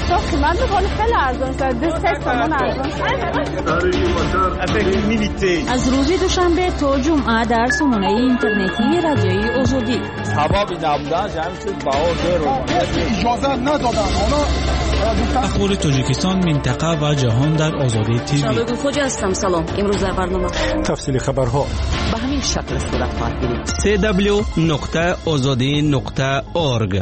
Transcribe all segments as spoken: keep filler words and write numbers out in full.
تو قیمت میکنه خیلی ارزان شده، سه تومن ارزان شده. از روز دوشنبه تا جمعه در سامانه اینترنتی رادیوی آزادی. ثوابی نبودن جمع شد باور رو اجازه ندادن. اخبار تاجیکستان، منطقه و جهان در آزادی تیوی. شالوی خوجا هستم. سلام. امروز در برنامه تفصیل خبرها به همین شکل صورت خواهد گرفت. سی دبلیو نقطه آزادی نقطه اورگ.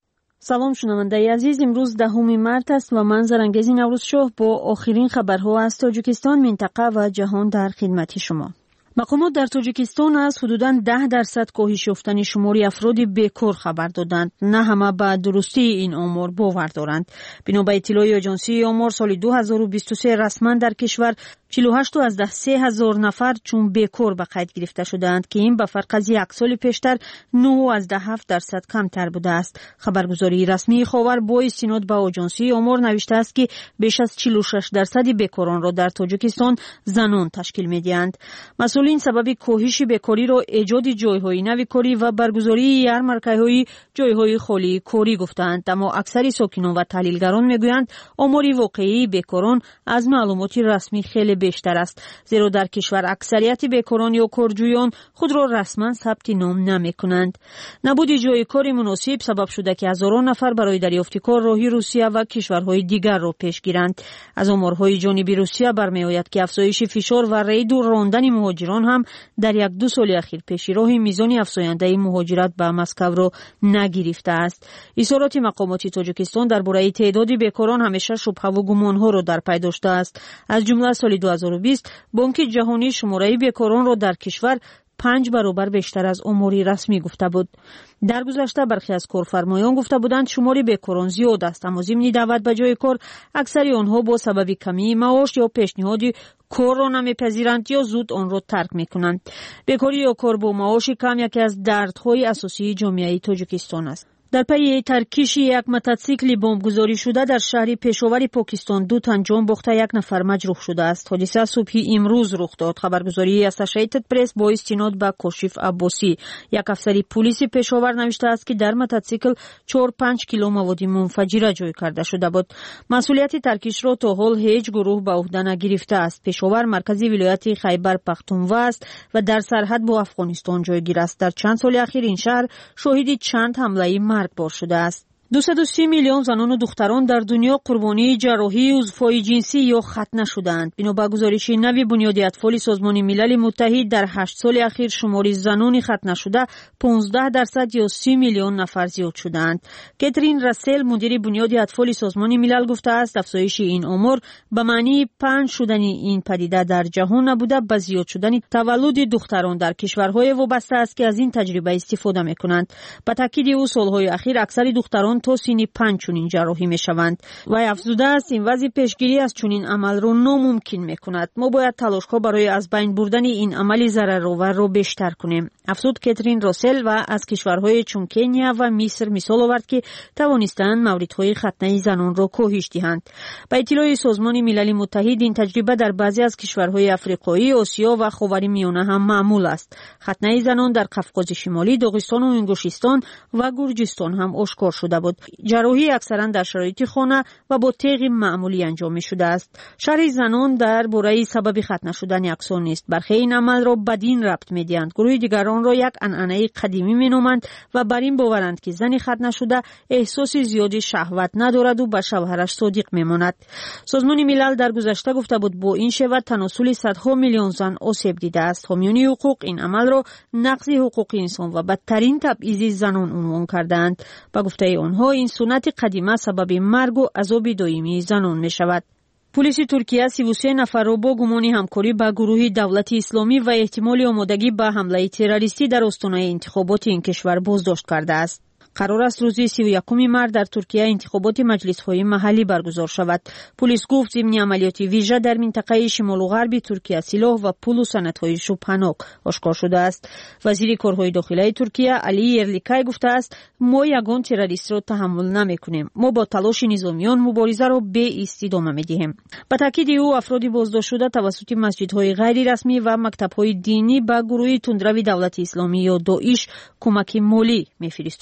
سلام شنونده عزیز، امروز دهم مارس است و من زرنگیز نوروز شاه با آخرین خبرها از تاجیکستان، منطقه و جهان در خدمت شما. مقامات در تاجیکستان از حدوداً ده درصد کاهش یافتن شمار افراد بیکار خبر دادند. نه همه به درستی این آمار باور دارند. بنا به اطلاع آژانسی آمار، سال دو هزار و بیست و سه رسما در کشور چهل و هشت از ده سه هزار نفر چون بیکار به قید گرفته شدند که این به فرق از یک سال پیشتر نه از ده هفت درصد کمتر بوده است. خبرگزاری رسمی خاور با استناد به آژانسی آمار نوشته است که بیش از چهل و شش درصد بیکاران را در تاجیکستان زنان تشکیل می‌دهند. مسئولین سبب کاهش بیکاری را ایجاد جای‌های نوی کاری و برگزاری یارمارک‌های جای‌های خالی کاری گفتند، اما اکثر ساکنان و تحلیلگران میگویند آمار واقعی بیکاران از معلومات رسمی خیلی بیشتر است، زیرا در کشور اکثریت بیکاران یا کارجویان خود را رسما ثبت نام نمی‌کنند. نبود جای کاری مناسب سبب شده که هزاران نفر برای دریافت کار راهی روسیه و کشورهای دیگر را پیش گیرند. از آمارهای جانب روسیه برمی‌آید که افزایش فشار و رید و راندن مهاجران هم در یک دو سال اخیر پیش راه میزان افزاینده مهاجرت به مسکو را نگرفته است. اظهارات مقامات تاجیکستان درباره تعداد بیکاران همیشه شبهه و گمان‌ها را در پی داشته است. از جمله سال دو هزار و بیست بانک جهانی شماره بیکاران را در کشور پنج برابر بیشتر از آماری رسمی گفته بود. در گذشته برخی از کارفرمایان گفته بودند شمار بیکاران زیاد است، اما ضمن دعوت به جای کار اکثر آنها با سبب کمی معاش یا پیشنهاد کار را نمیپذیرند یا زود آن را ترک میکنند. بیکاری یا کار با معاش کم یکی از دردهای اساسی جامعه تاجیکستان است. در پی ترکیش یک موتورسیکل بمبگذاری شده در شهر پشاور پاکستان دو تن جان باخته یک نفر مجروح شده است. حادثه صبح امروز رخ داد. خبرگزاری اسوسییتد پرس با استناد به کاشف عباسی، یک افسر پلیس پشاور، نوشته است که در موتورسیکل چهار پنج کیلو مواد منفجره جای کرده شده بود. مسئولیت ترکیش را تا حال هیچ گروه به عهده نگرفته است. پشاور مرکزی ولایت خیبر پختونخوا است و در سرحد با افغانستان جایگیر است. در چند سال اخیر این شهر شاهد چند حمله مرگبار شده است. دویست و سی میلیون زنان و دختران در دنیا قربانی جراحی عضوهای جنسی یا ختنه شدند. بنا به گزارش نوی بنیاد اطفال سازمان ملل متحد، در هشت سال اخیر شمار زنان ختنه شده پانزده درصد یا سی میلیون نفر زیاد شدند. کاترین راسل، مدیر بنیاد اطفال سازمان ملل، گفته است افزایش این آمار به معنی پنج شدن این پدیده در جهان نبوده، به زیاد شدن تولد دختران در کشورهای وابسته است که از این تجربه استفاده می‌کنند. به تاکید او سالهای اخیر اکثر دختران تا سن پنج چنین جراحی می شوند و افزوده است این وضع پیشگیری از چنین عمل را ناممکن می کند. ما باید تلاش ها برای از بین بردن این عمل ضررآور را بیشتر کنیم. افزود کاترین راسل و از کشورهای چون کنیا و مصر مثال آورد که توانستند موردهای ختنه زنان را کاهش دهند. با اطلاع سازمان ملل متحد این تجربه در بعضی از کشورهای افریقایی، آسیا و خاورمیانه هم معمول است. ختنه زنان در قفقاز شمالی، داغستان و انگوشستان و گرجستان هم آشکار شده بود. جراحی اکثرا در شرایط خانه و با تیغ معمولی انجام می شده است. شرح زنان در باره سبب ختنه شدن یکسان نیست. برخی این عمل را بدین ربط می دهند. گروه دیگران را یک عنعنه قدیمی می نامند و بر این باورند که زن ختنه شده احساس زیادی شهوت ندارد و به شوهرش صادق می ماند. سازمان ملل در گذشته گفته بود با این شیوه تناسل صدها میلیون زن آسیب دیده است. حامیان حقوق این عمل را نقض حقوق انسان و بدترین تبعیض زنان عنوان کردند. با گفته آنها این سنت قدیمه سبب مرگ و عذاب دائمی زنان می شود. پلیس ترکیه سی و سه نفر را با گمان همکاری با گروه دولت اسلامی و احتمال آمادگی به حمله تروریستی در آستانه انتخابات این کشور بازداشت کرده است. قرار است روز سی و یکم مارس در ترکیه انتخابات مجلس‌های محلی برگزار شود. پلیس گفت ضمن عملیات ویژه در منطقه شمال و غرب ترکیه سلاح و پول و سندهای شبهه‌ناک آشکار شده است. وزیر کارهای داخلی ترکیه علی ارلیکای گفته است ما یگان تروریست را تحمل نمی‌کنیم. ما با تلاش نظامیان مبارزه را به ایست ادامه می‌دهیم. با تاکید او افراد بازداشت شده توسط مسجدهای غیر رسمی و مکتب‌های دینی به گروه تندرو دولت اسلامی یا داعش کمک مالی می‌فرستادند.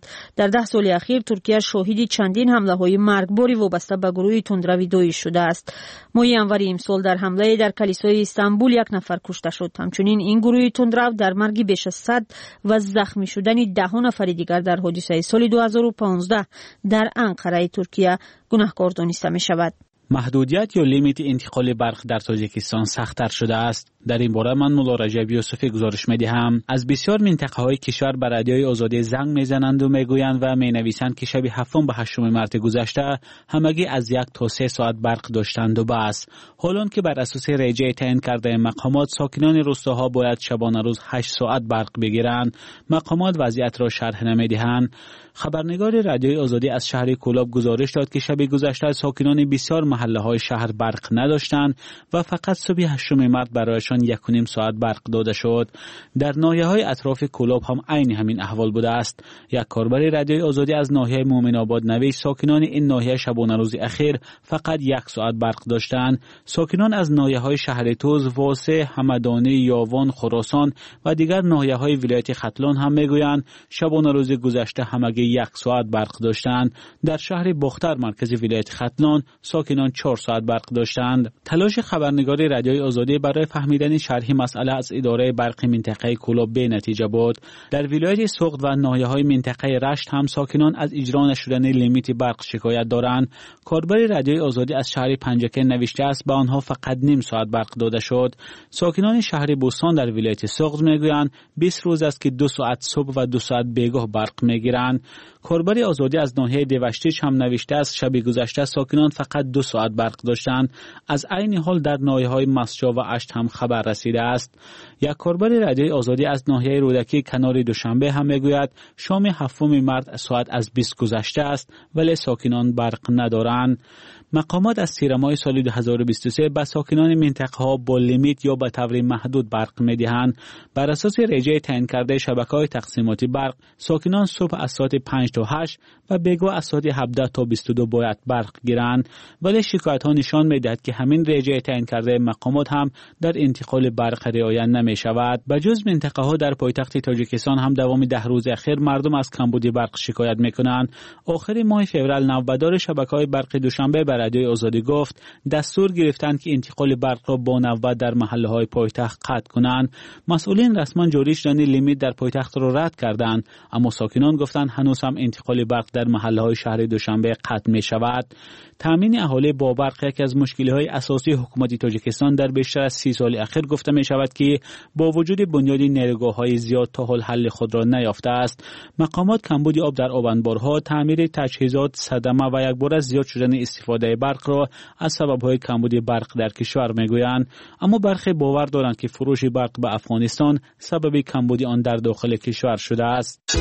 است. در ده سال اخیر ترکیه شاهد چندین حمله های مرگباری وابسته به گروه تندروی داعش شده است. ماه ینور امسال در حمله در کلیسای استانبول یک نفر کشته شد. همچنین این گروه تندرو در مرگ بیش از صد و زخمی شدن ده نفر دیگر در حادثه سال دو هزار و پانزده در انقره ترکیه گناهکار دانسته می شود. محدودیت یا لیمیت انتقال برق در تاجیکستان سخت‌تر شده است. در این باره من مولا رجب یوسفی گزارش می‌دهم. از بسیار منطقه‌های کشور به رادیوی آزادی زنگ می‌زنند و می‌گویند و می‌نویسند که شب هفتم به هشتم مارس گذشته همگی از یک تا سه ساعت برق داشتند و بس. حالان که بر اساس رجع تعیین کرده مقامات ساکنان روستاها باید شبانه روز هشت ساعت برق بگیرند. مقامات وضعیت را شرح نمی‌دهند. خبرنگار رادیوی آزادی از شهر کولاب گزارش داد که شب گذشته ساکنان بسیار محله‌های شهر برق نداشتند و فقط صبح هشتم مارس برایشان یک و نیم ساعت برق داده شد. در ناحیه‌های اطراف کولاب هم عین همین احوال بوده است. یک کاربر رادیوی آزادی از ناحیه مومن آباد نوشت ساکنان این ناحیه شبانه روز اخیر فقط یک ساعت برق داشتند. ساکنان از ناحیه‌های شهر توز، واسه، همدانی، یاوان، خراسان و دیگر ناحیه‌های ولایت ختلان هم میگویند شبانه روز گذشته همگی یک ساعت برق داشتند. در شهر باختر مرکز ولایت ختلان ساکنان چهار ساعت برق داشتند. تلاش خبرنگار رادیوی آزادی برای فهمیدن شرح مسئله از اداره برق منطقه کولاب به نتیجه بود. در ولایت سوغد و ناحیه‌های منطقه رشت هم ساکنان از اجرا نشدن لیمیت برق شکایت دارند. کاربر رادیوی آزادی از شهر پنجکه نوشته است به آنها فقط نیم ساعت برق داده شد. ساکنان شهر بوستان در ولایت سوغد میگویند بیست روز است که دو ساعت صبح و دو ساعت بیگاه برق میگیرند. کاربر آزادی از ناحیه دیوشتیش هم نوشته است شب گذشته ساکنان فقط دو ساعت برق داشتند. از عین حال در ناحیه‌های مسجا و اشت هم خبر رسیده است. یک کاربر رادیوی آزادی از ناحیه رودکی کنار دوشنبه هم میگوید شام هفتم مارس ساعت از بیست گذشته است ولی ساکنان برق ندارند. مقامات از تیر ماه سال دو هزار و بیست و سه به ساکنان منطقه ها با لیمیت یا به طور محدود برق میدهند. بر اساس رجع تعیین کرده شبکه‌های تقسیماتی برق ساکنان صبح از ساعت پنج تا هشت و بیگاه از ساعت هفده تا بیست و دو باید برق گیرند. ولی شکایت ها نشان میدهد که همین رجع تعیین کرده مقامات هم در انتقال برق رعایت نمی شود. بجز منطقه ها در پایتخت تاجیکستان هم دوام ده روز اخیر مردم از کمبود برق شکایت میکنند. آخر ماه فوریه نوبدار شبکه‌های برق دوشنبه بر رادیوی آزادی گفت دستور گرفتند که انتقال برق را با نوبت در محله‌های پایتخت قطع کنند. مسئولین رسما جاری شدن لیمیت در پایتخت را رد کردند، اما ساکنان گفتند هنوز هم انتقال برق در محله‌های شهر دوشنبه قطع می شود. تامین اهالی با برق یکی از مشکل‌های اساسی حکومت تاجیکستان در بیشتر از سی سال اخیر گفته می شود که با وجود بنیاد نیروگاه‌های زیاد تا حال حل خود را نیافته است. مقامات کمبود آب در آبانبارها، تعمیر تجهیزات، صدمه و یکباره زیاد شدن استفاده برق را از سبب‌های کمبود برق در کشور می‌گویند، اما برخی باور دارند که فروش برق به افغانستان سبب کمبود آن در داخل کشور شده است.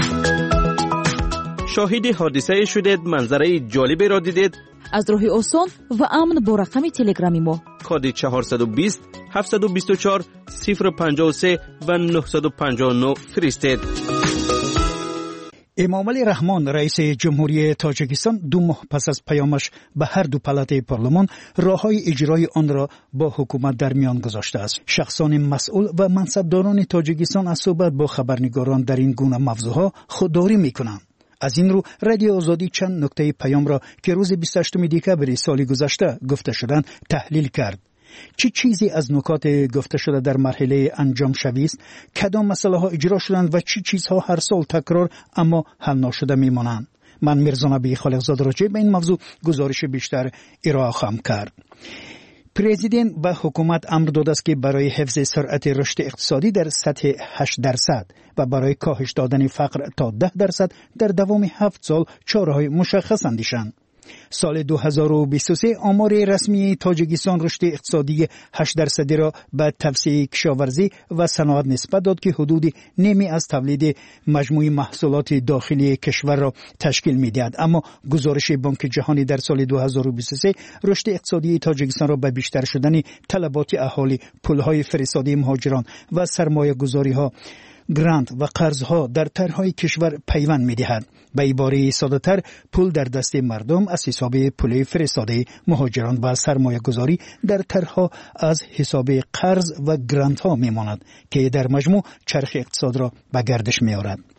شاهد حادثه شدید، منظره جالبی را دیدید؟ از راه آسان و امن با رقم تلگرامی ما کد چهارصد و بیست هفتصد و بیست و چهار صفر پنجاه و سه و نهصد و پنجاه و نه فرستید. امامعلی رحمان رئیس جمهوری تاجیکستان دو ماه پس از پیامش به هر دو پالات پارلمان راههای اجرای آن را با حکومت در میان گذاشته است. شخصان مسئول و منصبداران تاجیکستان از صحبت با خبرنگاران در این گونه موضوعها خودداری میکنند. از این رو رادیو آزادی چند نکته پیام را که روز بیست و هشتم دکبر سال گذشته گفته شدند تحلیل کرد. چه چی چیزی از نکات گفته شده در مرحله انجام شوی است؟ کدام مسئله ها اجرا شدند و چه چی چیزها هر سال تکرار اما حل نشده میمانند؟ من میرزا نبی خالقزاده راجع به این موضوع گزارش بیشتر ارائه خواهم کرد. پرزیدنت و حکومت امر داده است که برای حفظ سرعت رشد اقتصادی در سطح هشت درصد و برای کاهش دادن فقر تا ده درصد در دوام هفت سال چاره‌های مشخص اندیشند. سال دو هزار و بیست و سه آمار رسمی تاجیکستان رشد اقتصادی هشت درصدی را به توسعه کشاورزی و صنعت نسبت داد که حدود نیمی از تولید مجموعی محصولات داخلی کشور را تشکیل می‌دهد. اما گزارش بانک جهانی در سال دو هزار و بیست و سه رشد اقتصادی تاجیکستان را به بیشتر شدن طلبات اهالی، پول‌های فرستاده مهاجران و سرمایه‌گذاری‌ها، گرانت و قرضها در طرحهای کشور پیوند می‌دهد. به عباره ساده‌تر پول در دست مردم از حساب پول فرستاده مهاجران و سرمایه‌گذاری در طرحها از حساب قرض و گرانت‌ها می‌ماند که در مجموع چرخ اقتصاد را به گردش می‌آورد.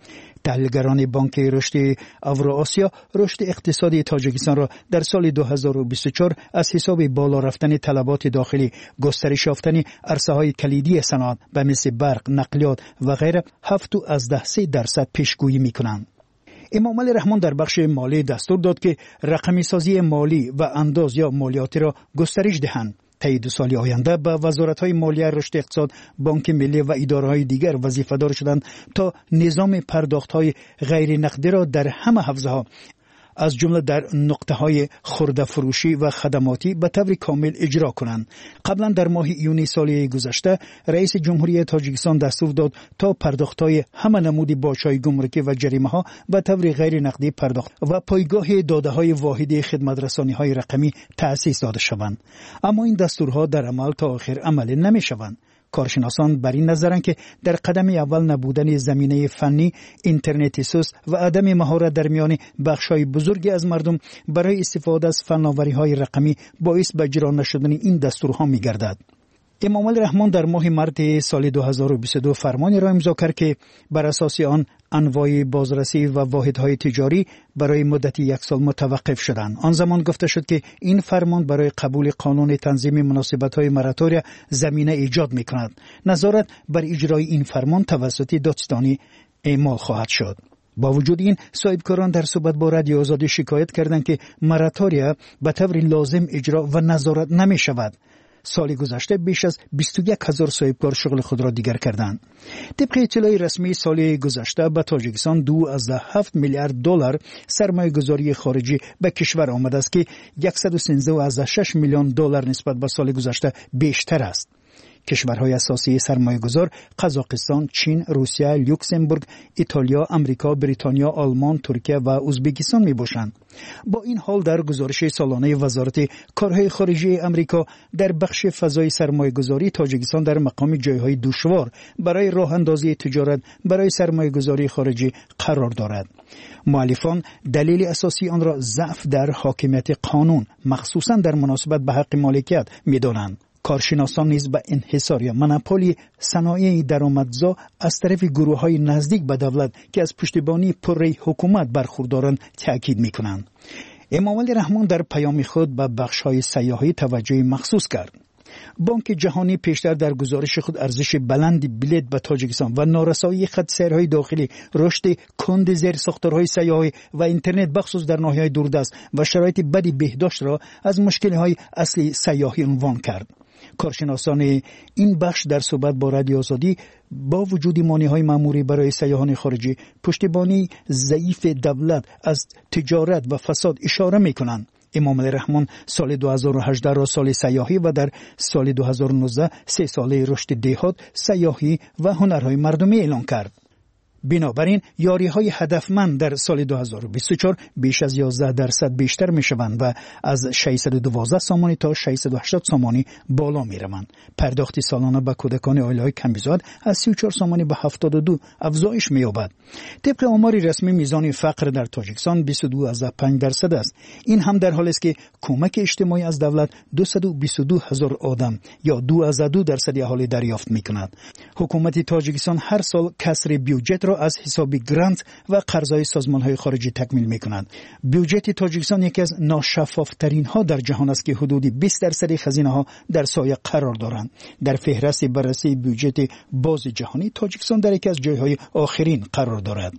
تحلیلگران بانک رشد اوراسیا رشد اقتصادی تاجیکستان را در سال دو هزار و بیست و چهار از حساب بالا رفتن طلبات داخلی، گسترش یافتن عرصه‌های کلیدی صنعت به مثل برق، نقلیات و غیره هفت از ده سه درصد پیشگویی می‌کنند. امام علی رحمان در بخش مالی دستور داد که رقمی سازی مالی و انداز یا مالیاتی را گسترش دهند. طی دو سال آینده به وزارت‌های مالیه، رشد اقتصاد، بانک ملی و اداره‌های دیگر وظیفه‌دار شدند تا نظام پرداخت‌های غیر نقدی را در همه حوزه‌ها از جمله در نقطه‌های خرده فروشی و خدماتی به طور کامل اجرا کنند. قبلا در ماه یونی سال گذشته رئیس جمهوری تاجیکستان دستور داد تا پرداخت‌های همه نمود باج‌های گمرکی و جریمه‌ها به طور غیر نقدی پرداخت و پایگاه داده‌های واحد خدمت‌رسانی‌های رقمی تأسیس داده شوند. اما این دستورها در عمل تا آخر عملی نمی‌شوند. کارشناسان بر این نظرند که در قدم اول نبودن زمینه فنی، اینترنت سوس و عدم مهارت در میان بخش‌های بزرگی از مردم برای استفاده از فناوری‌های رقمی باعث به اجرا نشدن این دستورها می‌گردد. امام علی رحمان در ماه مارس سال دو هزار و بیست و دو فرمانی را امضا کرد که بر اساس آن انواع بازرسی و واحدهای تجاری برای مدت یک سال متوقف شدند. آن زمان گفته شد که این فرمان برای قبول قانون تنظیم مناسبت‌های مراتوری زمینه ایجاد می‌کند. نظارت بر اجرای این فرمان توسط دادستانی اعمال خواهد شد. با وجود این، صاحبکاران در صحبت با رادیو آزادی شکایت کردند که مراتوری به طور لازم اجرا و نظارت نمی‌شود. سال گذشته بیش از بیست و یک هزار صاحبکار شغل خود را دیگر کردند. طبق اطلاع رسمی سال گذشته به تاجیکستان دو از هفت میلیارد دلار سرمایه گذاری خارجی به کشور آمده است که صد و سیزده از شش میلیون دلار نسبت به سال گذشته بیشتر است. کشورهای اساسی سرمایه گذار قزاقستان، چین، روسیه، لوکزامبورگ، ایتالیا، امریکا، بریتانیا، آلمان، ترکیه و ازبکستان می باشند. با این حال در گزارش سالانه وزارت کارهای خارجه امریکا در بخش فضای سرمایه گذاری تاجیکستان در مقام جایهای دشوار برای راه اندازی تجارت برای سرمایه گذاری خارجی قرار دارد. مؤلفان دلیل اساسی آن را ضعف در حاکمیت قانون مخصوصا در مناسبت به حق مالکیت می دانند. کارشناسان نیز به انحصار یا مناپولی صنایع درآمدزا از طرف گروه‌های نزدیک به دولت که از پشتیبانی پره حکومت برخوردارند تاکید می‌کنند. امام علی رحمان در پیام خود به بخش‌های سیاحی توجه مخصوص کرد. بانک جهانی پیشتر در گزارش خود ارزش بلند بلیط به تاجیکستان و نارسایی خط سیرهای داخلی، رشد کند زیر ساختارهای سیاحی و اینترنت بخصوص در ناحیه‌های دوردست و شرایط بدی بهداشت را از مشکل‌های اصلی سیاحی عنوان کرد. کارشناسان این بخش در صحبت با رادیو آزادی با وجود مانع‌های مأموری برای سیاحان خارجی، پشتیبانی ضعیف دولت از تجارت و فساد اشاره می‌کنند. امام علی رحمان سال دو هزار و هجده را سال سیاحی و در سال دو هزار و نوزده سه ساله رشد دهات، سیاحی و هنرهای مردمی اعلان کرد. بنابراین یاری‌های هدفمند در سال دو هزار و بیست و چهار بیش از یازده درصد بیشتر می‌شوند و از ششصد و دوازده سامانی تا ششصد و هشتاد سامانی بالا می‌روند. پرداخت سالانه به کودکان عائله‌های کم‌بزاد از سی و چهار سامانی به هفتاد و دو افزایش می‌یابد. طبق آمار رسمی میزان فقر در تاجیکستان بیست و دو از پنج درصد است. این هم در حالی است که کمک اجتماعی از دولت دویست و بیست و دو هزار آدم یا دو از دو درصد اهالی دریافت می‌کند. حکومت تاجیکستان هر سال کسر بودجه را از حساب گرانت و قرضهای سازمان‌های خارجی تکمیل می‌کند. بودجه تاجیکستان یکی از ناشفاف‌ترین ها در جهان است که حدود بیست درصد خزینه‌ها در سایه قرار دارند. در فهرست بررسی بودجه باز جهانی تاجیکستان در یکی از جایهای آخرین قرار دارد.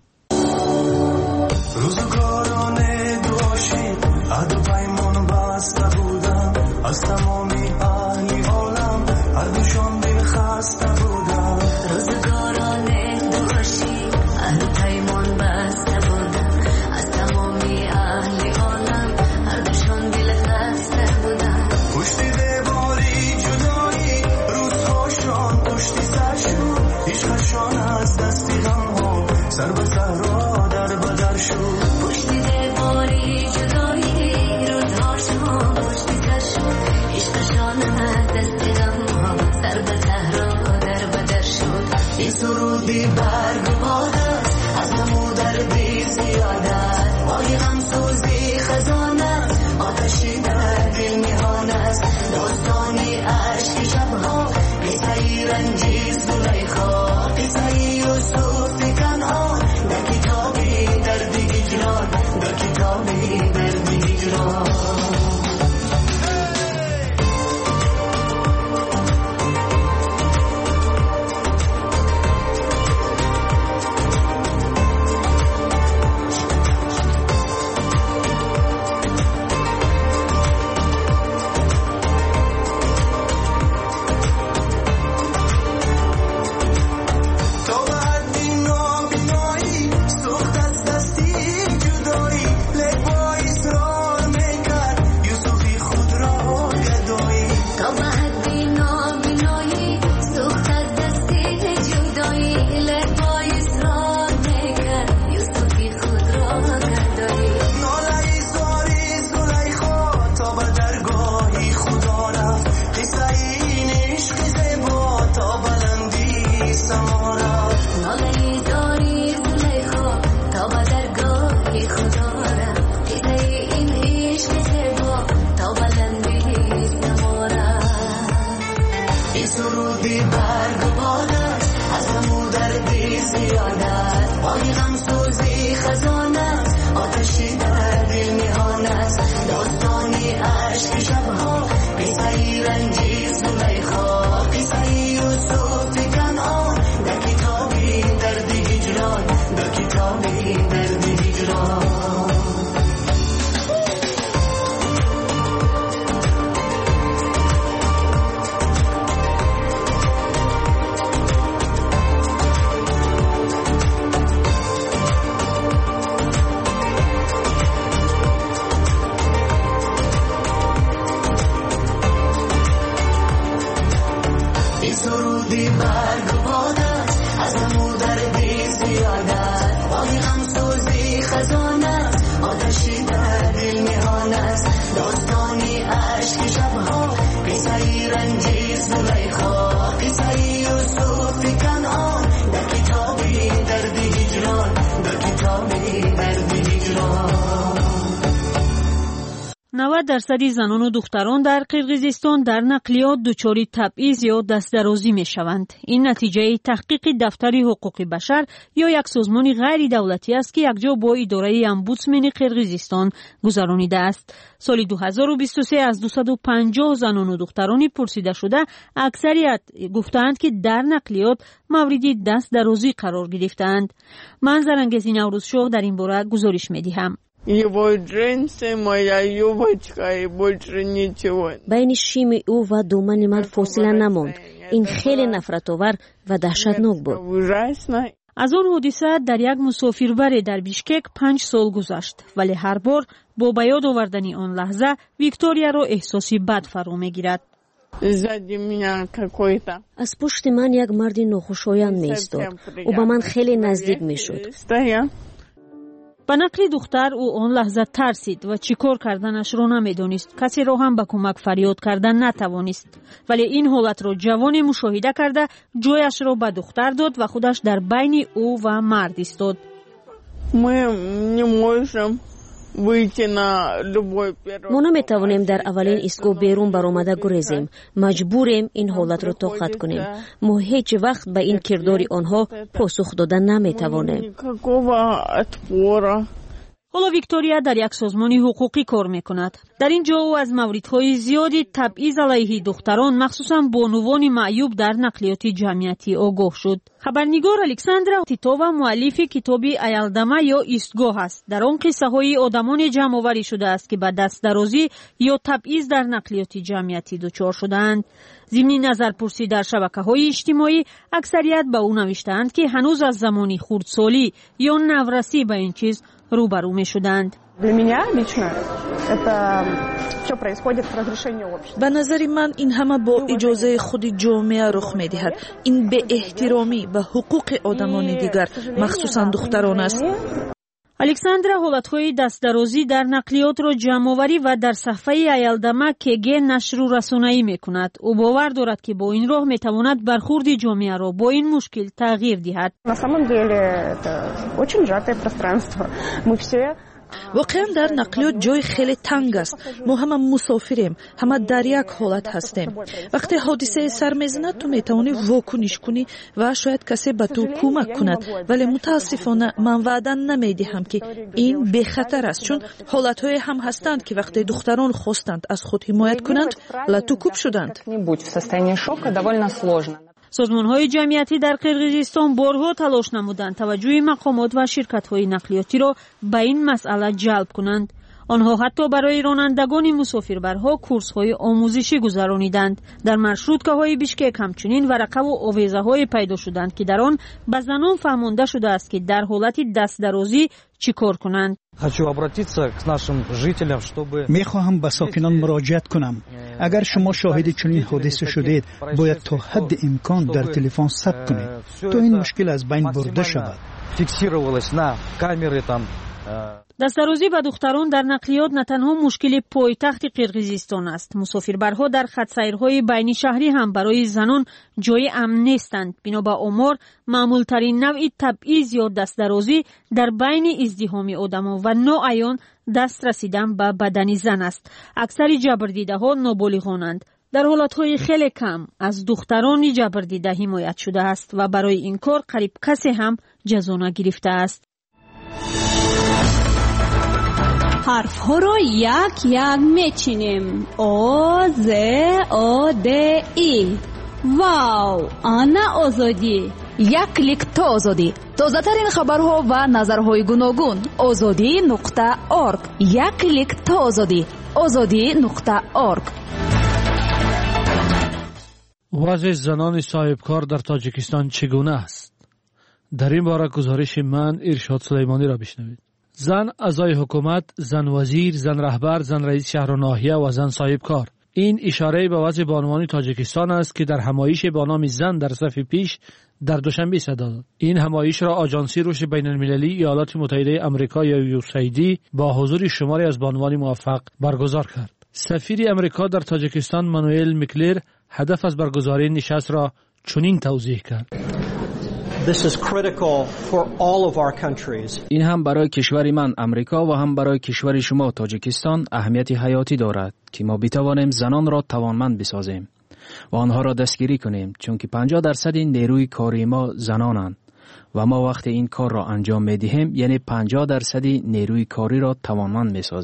روزگاران دوشی عهد پیمان بسته بودم، از تمامی اهل عالم هر دوشان دل خسته بودم. روزگاران دوشی عهد پیمان بسته بودم، از تمامی اهل عالم هر دوشان دل خسته بودم. پشت دیواری جدایی روزهاشان پشت سرشون، عشقشان از دستی غمها سر به صحرا در بدر شد. پشت دیواری جدایی روزهاشان پشت سرشون، عشقشان از دستی غمها سر به صحرا در بدر شد. این سرودی برگ باد است از نمو دردی زیادت، وای غمسوزی خزانه آتشی در دل میهان است. داستانی عشق شبها، قصه رنجی زلیخا، قصه یوسف کنعان در کتاب سرودی برگ و باد است، از همو دردی زیاد است، پای غم سوزی خزان است، آتشی در دل میهان است، داستانی عشق شبها، قصه‌ای رنجی زلیخا، قصه‌ی یوسف کنعان، در کتابی درد هجران، در کتابی درد هجران. سرودی برگ و باد است، از همو دردی زیاد است، پای غم سوزی خزان است، آتشی در دل میهان است، داستانی عشق شبها، قصه‌ای رنجی زلیخا، قصه‌ی یوسف کنعان، در کتابی درد هجران، در کتابی درد هجران. نود درصد زنان و دختران در قرقیزستان در نقلیات دچار تبعیض یا دستدرازی می شوند. این نتیجه تحقیق دفتر حقوق بشر یا یک سازمان غیر دولتی است که یکجا با اداره امبودسمن قرقیزستان گذرانیده است. سال دو هزار و بیست و سه از دویست و پنجاه زنان و دخترانی پرسیده شده اکثریت گفتند که در نقلیات موردی دستدرازی قرار گرفتند. من زرنگزی نوروزشاه در این باره گزارش می دهم. Его джинсы, моя юбочка и больше ничего. بین شیم او و دامن من فاصله نماند. این خیلی نفرت‌آور و دهشتناک بود. از آن حادثه در یک مسافربر در بیشکک پنج سال گذشت، ولی هر بار با به یاد آوردن آن لحظه ویکتوریا را احساسی بد فرا می‌گیرد. از پشت من یک مرد ناخوشایند می‌ایستاد. او به من خیلی نزدیک می‌شد. به نقل دختر او آن لحظه ترسید و چیکار کردنش را نمیدانست. کسی را هم به کمک فریاد کردن نتوانست. ولی این حالت را جوانی مشاهده کرده جایش را به دختر داد و خودش در بین او و مرد ایستاد. ما نمیتوانیم در اولین ایستگاه بیرون برآمده گریزیم. مجبوریم این حالت را طاقت کنیم. ما هیچ وقت به این کردار آنها پاسخ دادن نمیتوانیم. حالا ویکتوریا در یک سازمان حقوقی کار میکند. در اینجا او از موردهای زیادی تبعیض علیه دختران مخصوصا بانوان معیوب در نقلیات جمعیتی آگاه شد. خبرنگار الکساندرا تیتووا مؤلف کتاب ایالدما یا ایستگاه است. در آن قصه های آدمان جمع آوری شده است که به دستدرازی یا تبعیض در نقلیات جمعیتی دچار شدند. ضمن نظرپرسی در شبکه‌های اجتماعی اکثریت به او نوشتند که هنوز از زمانی خردسالی یا نورسی به این چیز روبرو می شدند. به نظر من این همه با اجازه خود جامعه رخ می دهد. این به احترامی به حقوق آدمان دیگر مخصوصا دختران است. الکساندرا حالتهای دستدرازی در نقلیات را جمع‌آوری و در صفحه ایالدما کگ نشر و رسانه‌ای می‌کند. او باور دارد که با این راه می‌تواند برخورد جامعه را با این مشکل تغییر دهد. واقعا در نقلیات جای خیلی تنگ است. ما همه مسافریم، همه در یک حالت هستیم. وقتی حادثه سر میزند تو میتوانی واکنش کنی و شاید کسی به تو کمک کند، ولی متاسفانه من وعده نمیدهم که این به خطر است، چون حالت‌های هم هستند که وقتی دختران خواستند از خود حمایت کنند لاتوکوب شدند. سازمان‌های جمعیتی در قرقیزستان بارها تلاش نمودند توجه مقامات و شرکت‌های نقلیاتی را به این مسئله جلب کنند. آنها حتی برای رانندگان مسافربرها کورس‌های آموزشی گذرانیدند. در مرشروتکه‌های بیشکک همچنین ورقه و آویزه‌های پیدا شدند که در آن به زنان فهمانده شده است که در حالت دستدرازی چیکار کنند. میخواهم به ساکنان مراجعت کنم. اگر شما شاهد چنین حادثه شدید باید تا حد امکان در تلفن ثبت کنید تا این مشکل از بین برده شود. دستدرازی به دختران در نقلیات نه تنها مشکل پایتخت قرقیزستان است. مسافربرها در خط سیرهای بین شهری هم برای زنان جای امن نیستند. بنا به آمار معمول ترین نوع تبعیض یا دستدرازی در بین ازدحام آدم‌ها و ناعیان دست رسیدن به بدن زن است. اکثر جبردیده ها نابالغانند. در حالتهای خیلی کم از دختران جبر دیده حمایت شده است و برای این کار قریب کسی هم جزا نگرفته است. حرف ها را یک یک میچینیم. آ ز آ د ای. واو، آنا آزادی. یک کلیک تا آزادی. تازه ترین خبرها و نظرهای گوناگون. آزادی نقطه اورگ. یک کلیک تا آزادی. آزادی نقطه اورگ. وضع زنان صاحبکار در تاجیکستان چگونه است؟ در این باره گزارش من ارشاد سلیمانی را بشنوید. زن اعضای حکومت، زن وزیر، زن رهبر، زن رئیس شهر و ناحیه و زن صاحبکار. این اشاره به وضع بانوان تاجیکستان است که در همایش با نام زن در صف پیش در دوشنبه صدا داد. این همایش را آژانسی رشد بین المللی ایالات متحده آمریکا یا یو اس ای دی با حضور شماری از بانوان موفق برگزار کرد. سفیر آمریکا در تاجیکستان مانوئل میکلر هدف از برگزاری نشست را چنین توضیح کرد: This is critical for all of our countries. این هم برای کشور من امریکا و هم برای کشور شما تاجیکستان اهمیت حیاتی دارد که ما بتوانیم زنان را توانمند بسازیم و آنها را دستگیری کنیم، چون که پنجاه درصد نیروی کاری ما زنانند و ما وقتی این کار را انجام می‌دهیم یعنی پنجاه درصد نیروی کاری را توانمند می‌سازیم.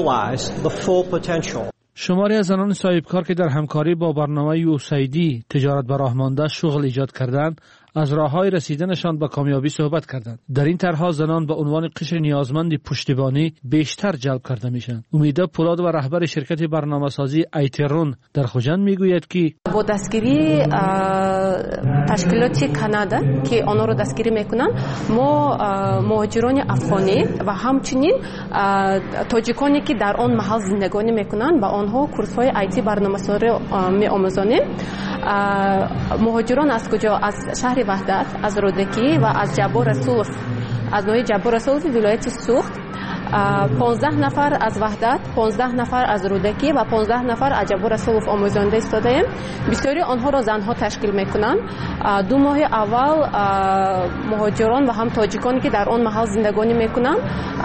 شماری از زنان صاحبکار که در همکاری با برنامه یو اس ای دی تجارت به راه مانده شغل ایجاد کردند از راه‌های رسیدنشان به کامیابی صحبت کردند. در این طرح‌ها زنان به عنوان قشر نیازمند پشتیبانی بیشتر جلب کرده میشن. امیده پولاد و رهبر شرکت برنامه‌سازی ایترون در خوجند میگوید که با دستگیری تشکیلات کانادا که آنها را دستگیری میکنن، ما مهاجران افغانی و همچنین تاجیکانی که در آن محل زندگانی میکنن با آنها کورس‌های آیتی برنامه‌سازی می‌آموزانیم. مهاجران از کجا؟ از شهر وحدت، از رودکی و از جبار رسولف، از نوع جبار رسولف ولایت سوخت. پانزده نفر از وحدت، پانزده نفر از رودکی و پانزده نفر از جبار رسولف آموزانده ایستاده‌ایم. بسیاری آنها را زنها تشکیل میکنند. دو ماه اول مهاجران و هم تاجیکانی که در آن محل زندگانی میکنند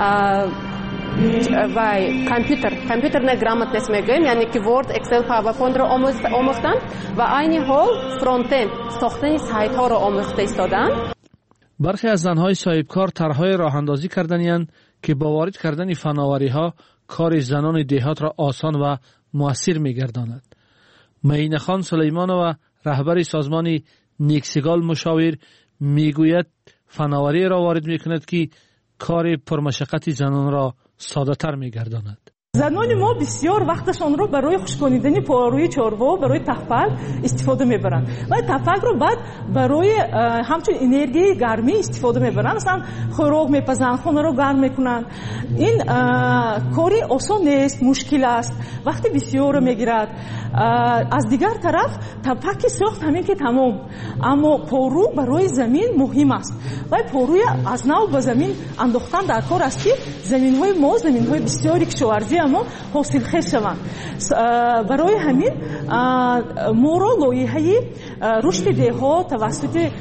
و کامپیوتر کامپیوتر نه گرامتنس میگویم، یعنی که ورد، اکسل، پاورپوینت را آموختند و عین حال فرانت اند ساختن سایت ها را آموخته ایستادند. برخی از زنهای صاحبکار طرحهای راه اندازی کردند که با وارد کردن فناوری‌ها کار زنان دیهات را آسان و مؤثر می‌گرداند. معین خان سلیمانو رهبر سازمان نیکسیگال مشاور میگوید فناوری را وارد می‌کند که کار پرمشقت زنان را ساده تر می‌گرداند. زنان ما بسیار وقتشان رو برای خشکاندن پاروی چاروا برای تفل استفاده میبرن و تفل رو بعد برای همچون انرژی گرمی استفاده میبرن، مثلا خوراک میپزن، خونه رو گرم میکنن. این کاری آسان نیست، مشکل است، وقتی بسیار میگیرد. از دیگر طرف تفک ساخت همین که تمام، اما پارو برای زمین مهم است و پاروی از نو به زمین انداختن در کار است که زمین های ما زمین های بسیاری کشاورزی اما حاصل خیز شوند. برای همین ما را لایحه رشد دیها توسط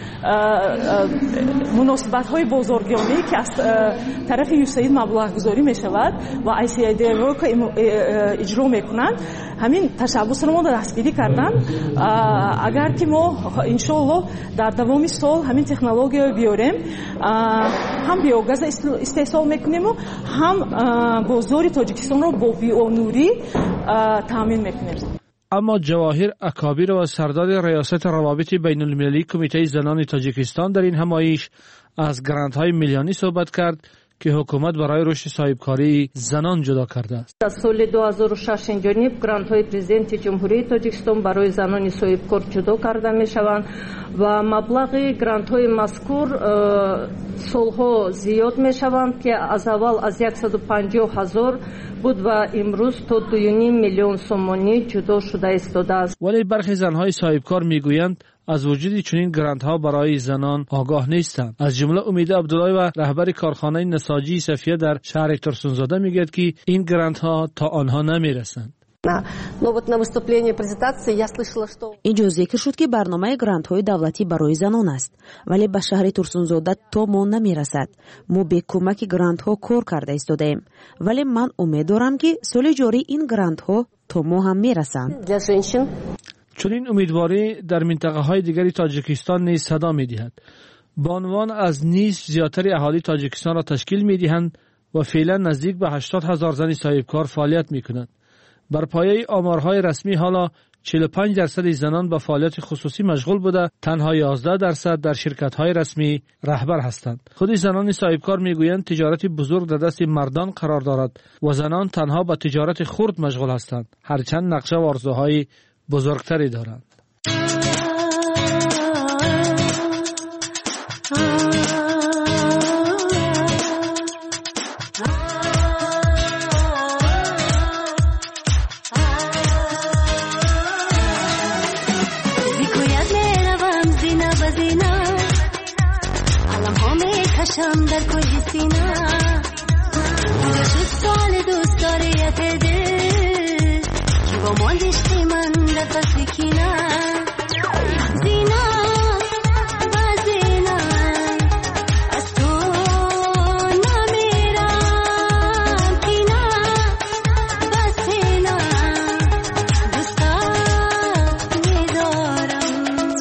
مناسبت های بازارگانی که از طرف یوسید مبلغ گذاری می شود و آی سی ای دی رو که اجرا می کنند، همین تشبس رو ما دستگیری کردن. اگر که ما انشالله در دوام سال همین تکنولوژی رو بیاریم، هم بیوگاز استحصال میکنیم و هم بازار تاجیکستان رو با بیونوری تامین میکنیم. اما جواهر اکابیر و سردار ریاست روابط بین المللی کمیته زنان تاجیکستان در این همایش از گرانت‌های میلیونی صحبت کرد که حکومت برای رشد صاحبکاری زنان جدا کرده است. در سال دو هزار و شش جانب گرانت‌های پرزیدنت جمهوری تاجیکستان برای زنان صاحبکار جدا کرده می‌شوند و مبلغ گرانت‌های مذکور سالها زیاد می‌شوند که از اول از صد و پنجاه هزار بود و امروز تا دو و نیم میلیون سومانی جدا شده ایستاده است. ولی برخی زن‌های صاحبکار می‌گویند از وجود چنین گرانت ها برای زنان آگاه نیستند. از جمله امید عبدالله و رهبر کارخانه نساجی صفیه در شهر ترسونزاده میگوید که این گرانت ها تا آنها نمیرسند. اینجا ذکر شد که برنامه گرانت های دولتی برای زنان است، ولی به شهر ترسونزاده تا ما نمیرسد. ما به کمک گرانت ها کار کرده ایستادیم، ولی من امید دارم که سال جاری این گرانت ها تا ما هم میرسند. چنین امیدواری در منطقه های دیگری تاجیکستان نیز صدا می دهد. با عنوان از نیز زیادتر اهالی تاجیکستان را تشکیل می دهند و فعلا نزدیک به هشتاد هزار زن صاحبکار فعالیت می کنند. بر پایه آمارهای رسمی حالا چهل و پنج درصد زنان به فعالیت خصوصی مشغول بوده، تنها یازده درصد در شرکت‌های رسمی رهبر هستند. خود زنان صاحبکار میگویند تجارت بزرگ در دست مردان قرار دارد و زنان تنها به تجارت خرد مشغول هستند، هرچند نقشه و آرزوهای بزرگتری دارند. شم در کل سینا بوده شد سال دوست داریت دل که با ماندشتی من در فصل کینا زینا و زینا از تو نمیرم کینا و سینا دوستا میدارم.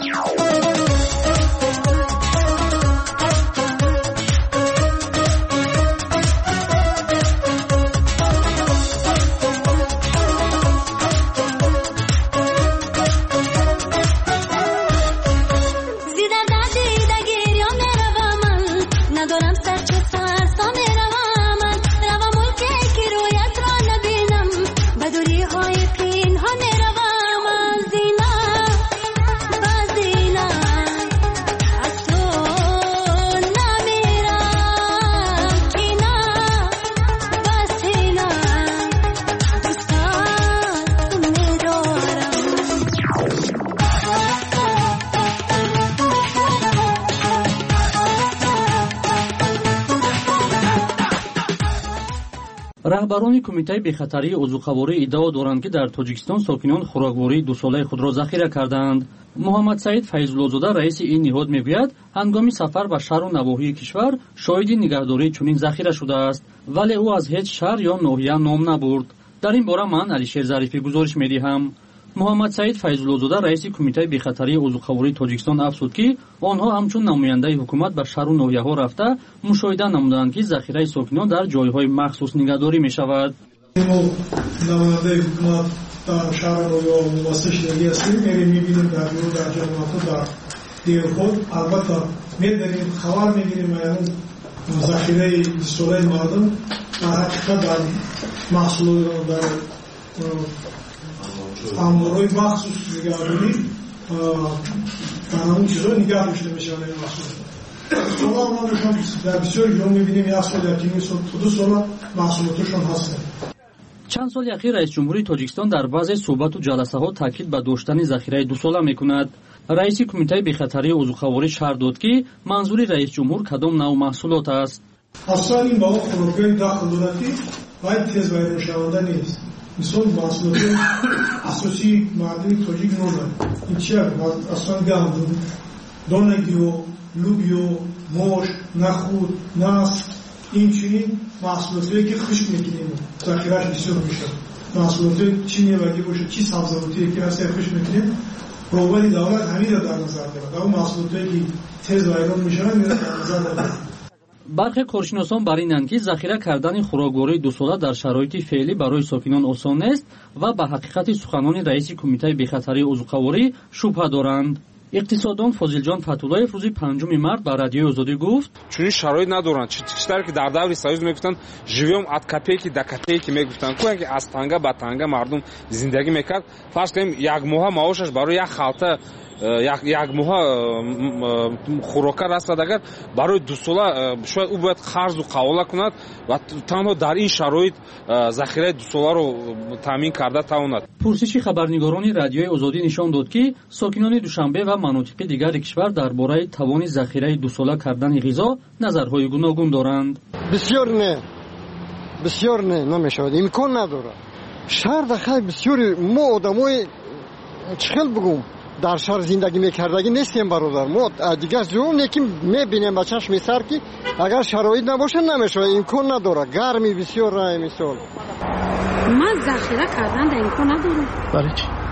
رهبران کمیته بی‌خطری عضوخواری ادعا دارند که در تاجیکستان ساکنان خوراکواری دو ساله خود را ذخیره کردند. محمد سعید فیض‌الله‌زاده رئیس این نهاد میگوید هنگام سفر به شهر و نواحی کشور شاهد نگهداری چنین ذخیره شده است، ولی او از هیچ شهر یا ناحیه نام نبرد. در این باره من علیشیر ظریفی گزارش میدهم. محمد سعید فیض‌الله‌زاده رئیس کمیته بی‌خطری عضوخواری تاجیکستان افزود که آنها همچون نماینده حکومت به شهر و ناحیه‌ها رفته مشاهده نمودند که ذخیره ساکنان در جایهای مخصوص نگهداری می‌شود. نماینده حکومت در شهر و ناحیه‌ها واسطه‌گیری هستیم، می‌ریم می‌بینیم در دور در جامعات در دیرخود البته می‌داریم خبر می‌گیریم یعنی ذخیره سوره مردم در حقیقت در محصولات در امورای مخصوص نگهداری در اون چیزا نگه داشته میشن. این محصول شما ما نشان در بسیار جا میبینیم یک سال یکی سال تا دو سال محصولاتشون هستن. چند سال اخیر رئیس جمهوری تاجیکستان در بعض صحبت و جلسه ها تاکید به داشتن ذخیره دو ساله میکند. رئیس کمیته بی‌خطری عضوخواری شهر داد که منظور رئیس جمهور کدام نوع محصولات است. اصلا این با خوراک‌های داخل دولتی باید تیز بیرون شونده نیست. مثال محصولات اساسی معدنی تاجیک نورد این چیه؟ اصلا گندم، دانگیو، لوبیو، موش، نخود، نسک، این چنین محصولاتی که خشک میکنیم ذخیره‌اش بسیار میشه. محصولات چی میوه‌ای باشه، چی سبزیجاتی که هست خشک میکنیم، روبانی دولت همین را در نظر دارد. اون محصولاتی که تیز بیرون میشن در نظر دارد. برخی کارشناسان بر اینند که ذخیره کردن خوراکواری دو ساله در شرایط فعلی برای ساکنان آسان نیست و به حقیقت سخنان رئیس کمیته بی‌خطری عضوخواری شبهه دارند. اقتصاددان فاضل فتولایف روز پنجم مارس به رادیوی آزادی گفت چنین شرایط ندارند. چیزی که در دور سایز میگفتن ژیوم ات کپیکی دا کپیکی میگفتن کوی که از تنگه به تنگه مردم زندگی میکرد. فرض کنیم یک ماه معاشش برای یک خالته یک یک ماه خوراک رسد اگر برای دو ساله شاید او باید خرج و قواله کند و تنها در این شرایط ذخیره دو ساله رو تامین کرده تواند. پرسش خبرنگاران رادیوی آزادی نشان داد که ساکنان دوشنبه و مناطق دیگر کشور درباره توان ذخیره دو ساله کردن غذا نظرهای گوناگون دارند. بسیار نه بسیار نه نمیشود، امکان نداره. شهر داخل بسیار ما آدمای چخل بگم در شهر زندگی میکردگی نیستیم برادر. ما دیگه زوم نکیم میبینیم با چشم سر که اگر شرایط نباشه نمیشه، امکان نداره. گرمی بسیار راه مثال ما ذخیره کردن در امکان ندارم. برای چی؟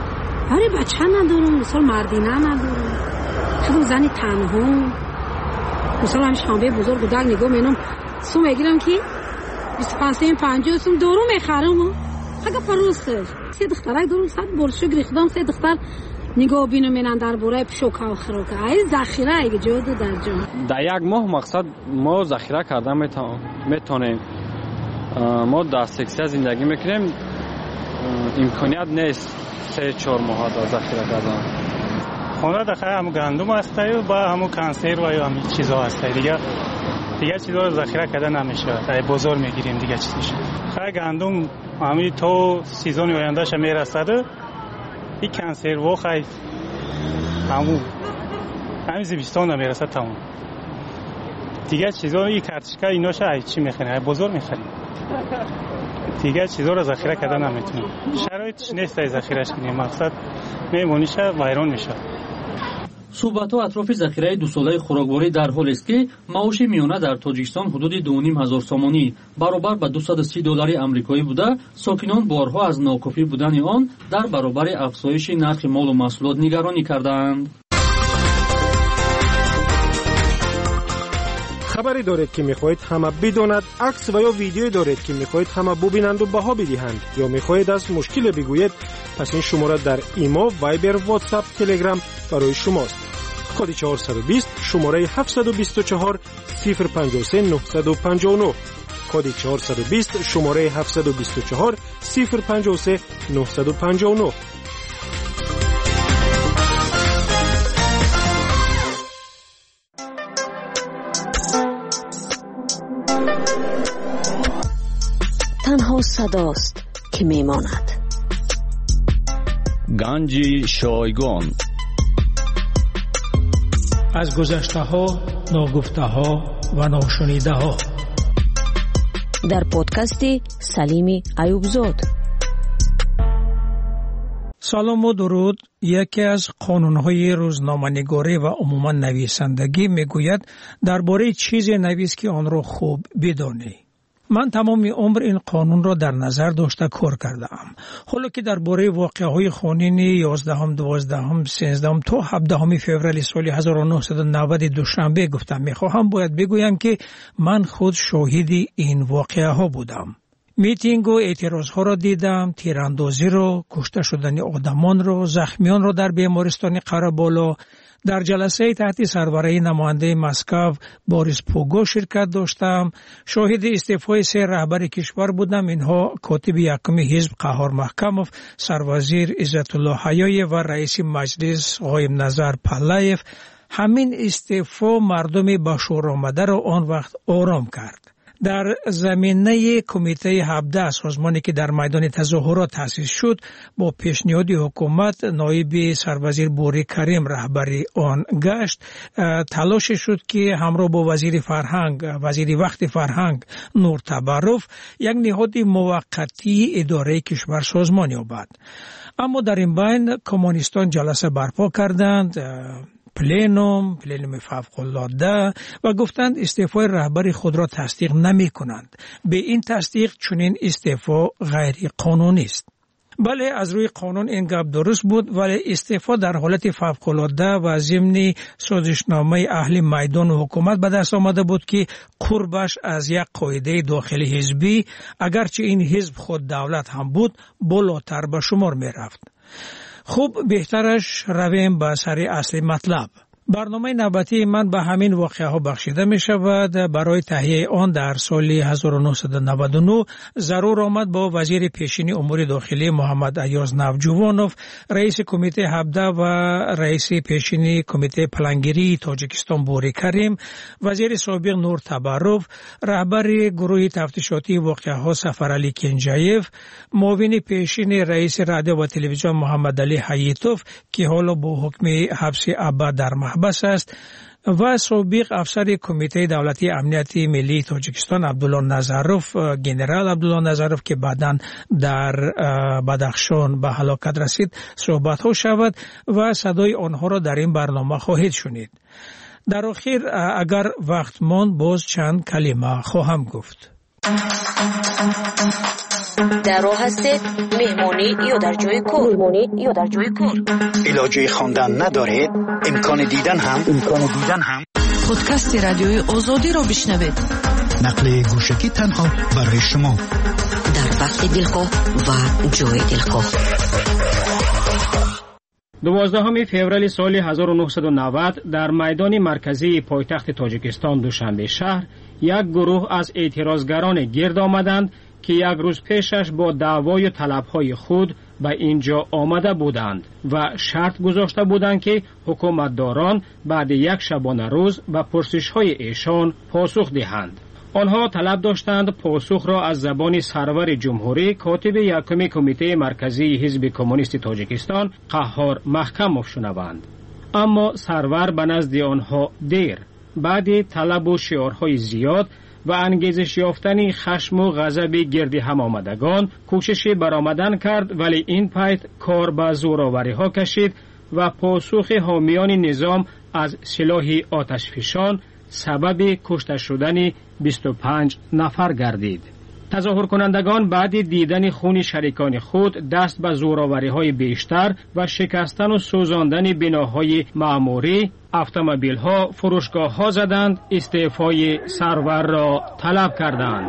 آره بچه ندارم، مثلا مردینه ندارم، خودم زنی تنها، مثلا همیشه خانبه بزرگ و دل نگاه مینم سو میگیرم که بیست و پنج سیم پنجاه سوم دورو میخرم و اگه پروسش سه دخترک دارم صد برشو گریختم سه دختر نگاه بینو مینن در بوره پشوکا و خروکا ای ذخیره اگه جودو در جا در یک ماه مقصد ما ذخیره کردن میتونیم. ما در سکسیا زندگی میکنیم، امکانیت نیست سه چهار ماه دا ذخیره کردن. خونه داخل همون گندم هسته و با همون کنسر و همین چیزا هسته دیگه دیگه چیزا رو ذخیره کردن نمیشه. تا بازار میگیریم دیگه چیز میشه. خیلی گندم همین تو سیزن آیندهش میرسه. این کنسر و خیلی همون همین زمستون نمیرسه تمام. دیگه چیزا این کارتشکا ایناش چی میخریم؟ بازار میخریم. دیگه چیزا رو ذخیره کردن نمیتونیم. شرایطش نیست ذخیرهش کنیم. مقصد میمونیشه ویران میشه. صحبت‌ها اطراف ذخیره دو ساله خوراکواری در حال است که معاش میانه در تاجیکستان حدود دو و نیم هزار سومانی برابر به دویست و سی دلار آمریکایی بوده. ساکنان بارها از ناکافی بودن آن در برابر افزایش نرخ مال و محصولات نگرانی کردند. خبری دارید که میخواهید همه بداند، عکس و یا ویدیویی دارید که میخواهید همه ببینند و بها بدهند، یا میخواهید از مشکل بگویید، پس این شماره در ایما، وایبر، واتساپ، تلگرام برای شماست. کد چهارصد و بیست شماره هفتصد و بیست و چهار صفر پنجاه و سه نهصد و پنجاه و نه. کد چهارصد و بیست شماره هفتصد و بیست و چهار صفر پنجاه و سه نهصد و پنجاه و نه. تنها صداست که میماند. گنج شایگان. از گذشته ها، ناگفته ها و ناشنیده ها. در پادکست سلیم ایوبزاد. سلام و درود. یکی از قانون‌های روزنامه‌نگاری و عموما نویسندگی میگوید درباره چیزی نویس که آن را خوب بدانی. من تمام عمر این قانون را در نظر داشته کار کردم. حالا که درباره واقعه‌های خونین یازدهم، دوازدهم، سیزدهم تا هفدهم فوریه سال هزار و نهصد و نود دوشنبه گفتم میخواهم باید بگویم که من خود شاهد این واقعه ها بودم. میتینگ و اعتراض ها را دیدم، تیراندازی را، کشته شدن آدمان را، زخمیان را در بیمارستان قره‌بالا. در جلسه تحت سربرای نماینده مسکو باریس پوگو شرکت داشتم. شاهد استعفای سه رهبر کشور بودم. اینها کاتب یکم حزب قهار محکموف، سروزیر عزت الله حیای و رئیس مجلس قایم نظر پلایف. همین استعفا مردم به شور آمده را آن وقت آرام کرد. در زمینه کمیته هفده سازمانی که در میدان تظاهرات تأسیس شد با پیشنهاد حکومت نایب سروزیر بوری کریم رهبری آن گشت. تلاش شد که همراه با وزیر فرهنگ وزیر وقت فرهنگ نور تبرف یک نهاد موقتی اداره کشور سازمان یابد. اما در این بین کمونیستان جلسه برپا کردند، پلنوم، پلنوم فوق‌العاده، و گفتند استعفای رهبر خود را تصدیق نمی کنند. به این تصدیق چنین استعفا غیر قانونی است. بله، از روی قانون این گپ درست بود، ولی استعفا در حالت فوق‌العاده و ضمن سازشنامه اهل میدان و حکومت به دست آمده بود که قربش از یک قاعده داخلی حزبی، اگرچه این حزب خود دولت هم بود، بالاتر به شمار می رفت. خوب، بهترش رویم به سر اصل مطلب. برنامه نوبتی من به همین واقعه ها بخشیده می شود. برای تهیه آن در سال هزار و نهصد و نود و نه ضرور آمد با وزیر پیشین امور داخلی محمد ایاز نوجوانوف، رئیس کمیته هفده و رئیس پیشین کمیته پلانگیری تاجیکستان بوری کریم، وزیر سابق نور تبرف، رهبر گروه تفتیشاتی واقعه ها سفرعلی کنجایف، معاون پیشین رئیس رادیو و تلویزیون محمد علی حییتوف که حالا با حکم حبس ابد در محبس است، و سابق افسر کمیته دولتی امنیت ملی تاجیکستان عبدالله نظروف، گنرال عبدالله نظروف که بعداً در بدخشان به هلاکت رسید صحبت ها شود و صدای آنها را در این برنامه خواهید شنید. در آخر اگر وقت ماند باز چند کلمه خواهم گفت. در راه هستید مهمانی یا در جای کار مهمانی یا در جای کار علاجه خواندن ندارید امکان دیدن هم امکان دیدن هم پادکست رادیوی آزادی را بشنوید. نقل گوشکی تنها برای شما در وقت دلخواه و جای دلخواه. دوازدهم فوریه سال هزار و نهصد و نود در میدان مرکزی پایتخت تاجیکستان دوشنبه شهر یک گروه از اعتراضگران گرد آمدند که یک روز پیشش با دعوای طلبهای خود به اینجا آمده بودند و شرط گذاشته بودند که حکومتداران بعد یک شبانه روز به پرسش‌های ایشان پاسخ دهند. آنها طلب داشتند پاسخ را از زبان سرور جمهوری کاتب یکم کمیته مرکزی حزب کمونیست تاجیکستان قهار محکم شنوند. اما سرور به نزد آنها دیر بعد طلب و شعارهای زیاد و انگیزش یافتن خشم و غضب گرد هم آمدگان کوشش برآمدن کرد، ولی این پایت کار به زوراوری ها کشید و پاسخ حامیان نظام از سلاح آتشفشان سبب کشته شدن بیست و پنج نفر گردید. تظاهر کنندگان بعد دیدن خون شریکان خود دست به زوراوری های بیشتر و شکستن و سوزاندن بناهای معموری، اتومبیل ها، فروشگاه ها زدند، استعفای سرور را طلب کردند.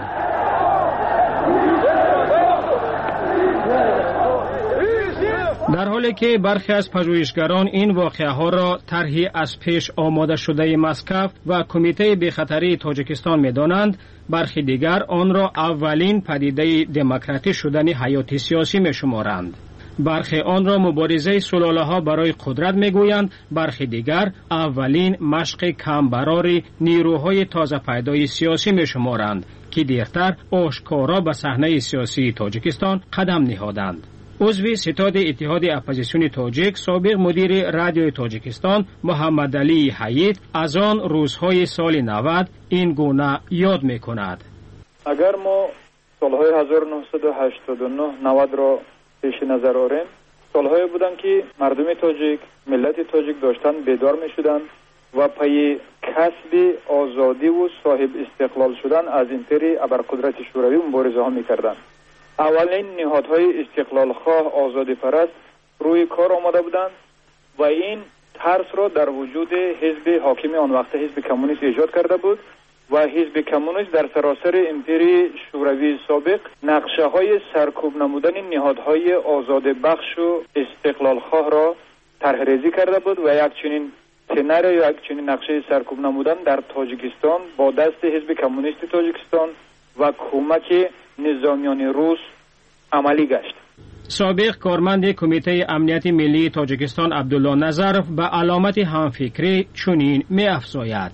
در حالی که برخی از پژوهشگران این واقعه ها را طرحی از پیش آماده شده مسکو و کمیته بی‌خطری تاجیکستان می‌دانند، برخی دیگر آن را اولین پدیده دموکراتیک شدن حیات سیاسی می‌شمارند. برخی آن را مبارزه سلاله‌ها برای قدرت می‌گویند، برخی دیگر اولین مشق کمبرار نیروهای تازه پیدای سیاسی می‌شمارند که دیرتر آشکارا به صحنه سیاسی تاجیکستان قدم نهادند. عضو ستاد اتحاد اپوزیسیون تاجیک سابق مدیر رادیوی تاجیکستان محمد علی حیید از آن روزهای سال نود این گونه یاد می‌کند. اگر ما سالهای هزار و نهصد و هشتاد و نه نود را پیش نظر آوریم، سالهایی بودند که مردم تاجیک، ملت تاجیک داشتن بیدار می‌شدند و پای کسب آزادی و صاحب استقلال شدن از امپری ابرقدرت شوروی مبارزه ها می‌کردند. اولین نهادهای استقلال خواه آزادی پرست روی کار آمده بودند و این ترس را در وجود حزب حاکم آن وقت حزب کمونیست ایجاد کرده بود و حزب کمونیست در سراسر امپری شوروی سابق نقشه های سرکوب نمودن نهادهای آزاد بخش و استقلال خواه را طرح ریزی کرده بود و یک چنین سناریو یا یک چنین نقشه سرکوب نمودن در تاجیکستان با دست حزب کمونیست تاجیکستان و کمک نظامیان روس عملی گشت. سابق کارمند کمیته امنیت ملی تاجیکستان عبدالله نظرف به علامت همفکری چنین می افزاید: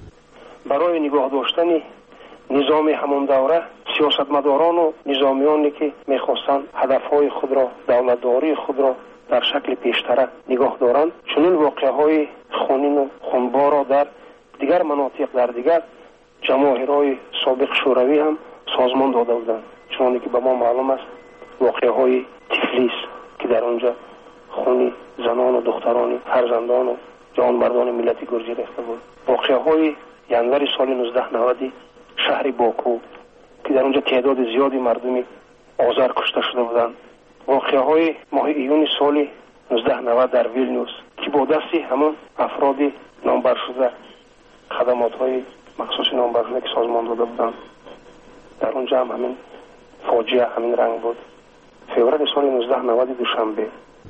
برای نگاه داشتن نظام همان دوره سیاستمداران و نظامیانی که میخواستند هدفهای خود را، دولتداری خود را در شکل پیشتره نگاه دارند، چنین واقعهای خونین و خونبار را در دیگر مناطق در دیگر جماهیرهای سابق شوروی هم سازمان داده بودند. چون که به ما معلوم است واقعه های تفلیس که در آنجا خونی زنان و دختران فرزندان و جانبردان ملت گرجی ریخته بود. واقعه های ینور سال نوزده نود شهر باکو که در آنجا تعداد زیادی مردمی آذر کشته شده بودند. واقعه های ماه ایون سال نوزده نود در ویلنیوس که با دستی همون افراد نامبر شده خدمات های مخصوص نامبر شده که سازمان داده بودند، در اونجا هم همین فاجعه همین رنگ بود. فوریه سال نوزده نود دوشنبه.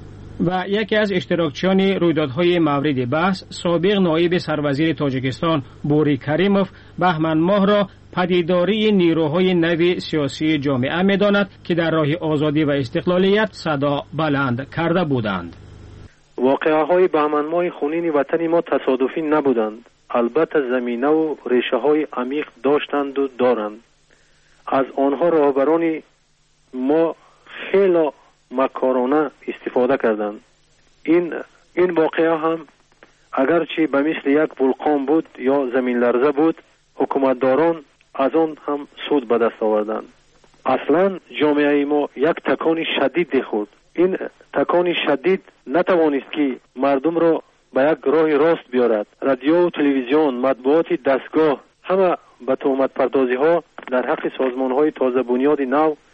و یکی از اشتراکچیان رویدادهای مورد بحث سابق نایب سروزیر تاجیکستان بوری کریموف بهمن ماه را پدیداری نیروهای نو سیاسی جامعه می‌داند که در راه آزادی و استقلالیت صدا بلند کرده بودند. واقعه های بهمن ماه خونین وطن ما تصادفی نبودند. البته زمینه و ریشه های عمیق داشتند و دارند. از آنها رهبران ما خیلی مکارانه استفاده کردند. این این واقعه هم اگرچه به مثل یک ولکان بود یا زمین لرزه بود، حکومتداران از آن هم سود به دست آوردند. اصلا جامعه ما یک تکان شدید خود. این تکان شدید نتوانست که مردم را به یک راه راست بیارد. رادیو و تلویزیون، مطبوعات دستگاه همه به تهمت پردازی ها در حق سازمان های تازه بنیاد نو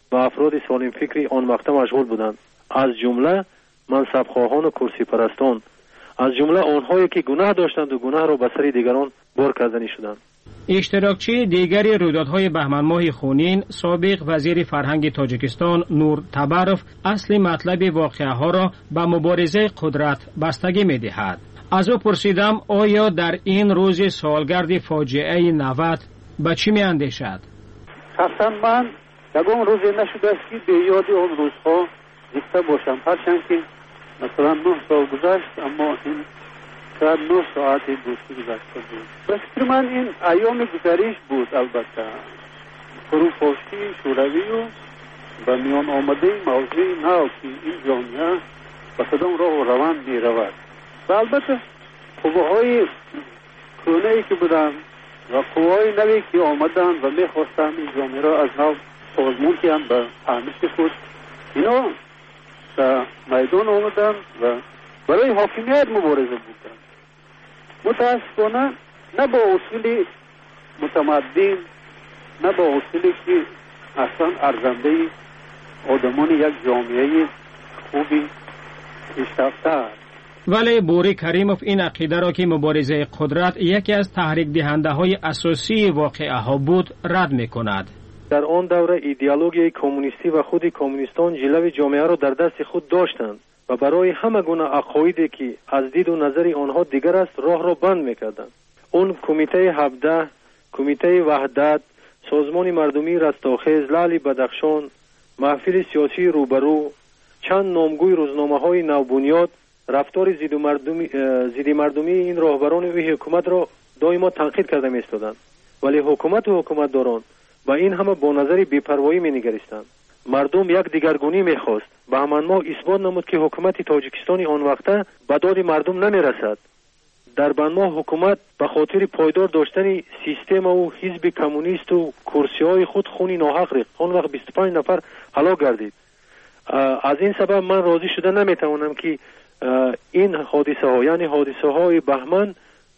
و افراد سالم فکری آن وقت مشغول بودند، از جمله منصبخواهان و کرسی پرستان، از جمله آنهایی که گناه داشتند و گناه را به سر دیگران بار کردنی شدند. اشتراکچی دیگری رویدادهای بهمن ماه خونین، سابق وزیر فرهنگ تاجیکستان نور تبارف اصل مطلب واقعه ها را به مبارزه قدرت بستگی می دهد. از او پرسیدم آیا در این روز سالگرد فاجعه نود به چی می اندیشد؟ شخصا من یگان روزی نشده است که به یاد آن روزها زنده باشم، هرچند که مثلا نه سال گذشت، اما این شاید نه ساعت دوستی گذشته بود. به فکر من این ایام گذریش بود. البته فروپاشی شوروی و به میان آمده موضوع نو که این جامعه به کدام راه و روند می رود و البته قوه‌های کهنه‌ای که بودن و قوه‌های نوی که آمدن و می خواستن این جامعه را از نو سازمان کنند به فهمش خود، اینا در میدان آمدن و برای حاکمیت مبارزه بودن. متاسفانه نه با اصول متمدن، نه با اصولی که اصلا ارزنده آدمان یک جامعه خوبی پیشرفته است. ولی بوری کریموف این عقیده را که مبارزه قدرت یکی از تحریک دهنده های اساسی واقعه ها بود رد می کند. در آن دوره ایدئولوژی کمونیستی و خود کمونیستان جلوی جامعه را در دست خود داشتند و برای همه گونه عقایدی که از دید و نظر آنها دیگر است راه را بند میکردند. اون کمیته هفده، کمیته وحدت، سازمان مردمی رستاخیز، لعل بدخشان، محفل سیاسی روبرو، چند نامگوی روزنامه های نوبنیاد رفتار ضد مردمی ضد مردمی این راهبران و حکومت را دائما تنقید کرده می‌ایستادند، ولی حکومت و حکومتداران با این همه با نظر بی‌پروایی می‌نگریستند. مردم یک دیگرگونی می‌خواست. به همان ما اثبات نمود که حکومت تاجیکستانی آن وقته به داد مردم نمی‌رسد. در بنما حکومت به خاطر پایدار داشتن سیستم و حزب کمونیست و کرسی‌های خود خونی ناحق ریخت. آن وقت بیست و پنج نفر هلاک گردید. از این سبب من راضی شده نمی‌توانم که این حادثه ها یعنی حادثه های بهمن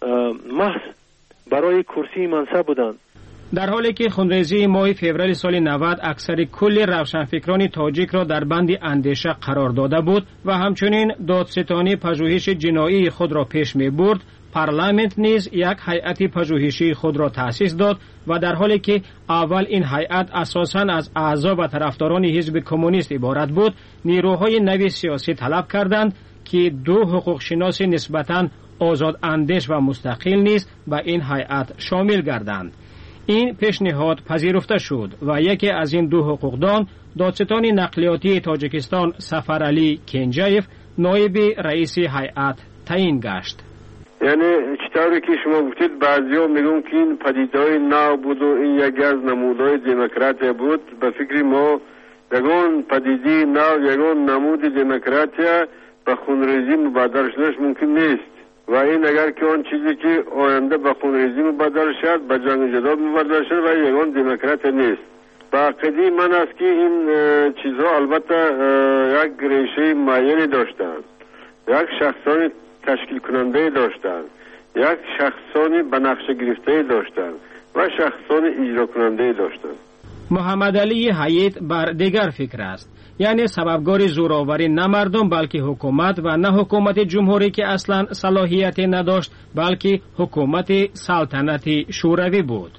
محض برای کرسی منصب بودند. در حالی که خونریزی ماه فوریه سال نود اکثر کل روشنفکران تاجیک را در بند اندیشه قرار داده بود و همچنین دادستانی پژوهش جنایی خود را پیش می برد، پارلمانت نیز یک هیئت پژوهشی خود را تأسیس داد و در حالی که اول این هیئت اساساً از اعضا و طرفداران حزب کمونیست عبارت بود، نیروهای نوی سیاسی طلب کردند که دو حقوق شناس نسبتاً آزاد اندیش و مستقل نیز به این هیئت شامل گردند. این پیشنهاد پذیرفته شد و یکی از این دو حقوقدان دادستان نقلیاتی تاجیکستان سفرعلی کنجایف نایب رئیس هیئت تعیین گشت. یعنی چطوری که شما گفتید بعضیا میگن که این پدیده‌های نو بود و این یکی از نمودهای دموکراسی بود. به فکر ما یگان پدیده نو، یگان نمود دموکراسی به خونریزی مبادر شدنش ممکن نیست و این اگر که آن چیزی که آینده به خونریزی مبادر شد به جنگ جدال مبادر شد و یگان دموکراسی نیست. به عقیده من است که این چیزها البته یک ریشه معینی داشتند، یک شخصانی تشکیل کننده داشتند، یک شخصانی به نقشه گرفته داشتند و شخصانی اجرا کننده داشتند. محمد علی حیات بر دیگر فکر است، یعنی سببگار زوراوری نه مردم بلکه حکومت و نه حکومت جمهوری که اصلا صلاحیتی نداشت بلکه حکومت سلطنتی شوروی بود.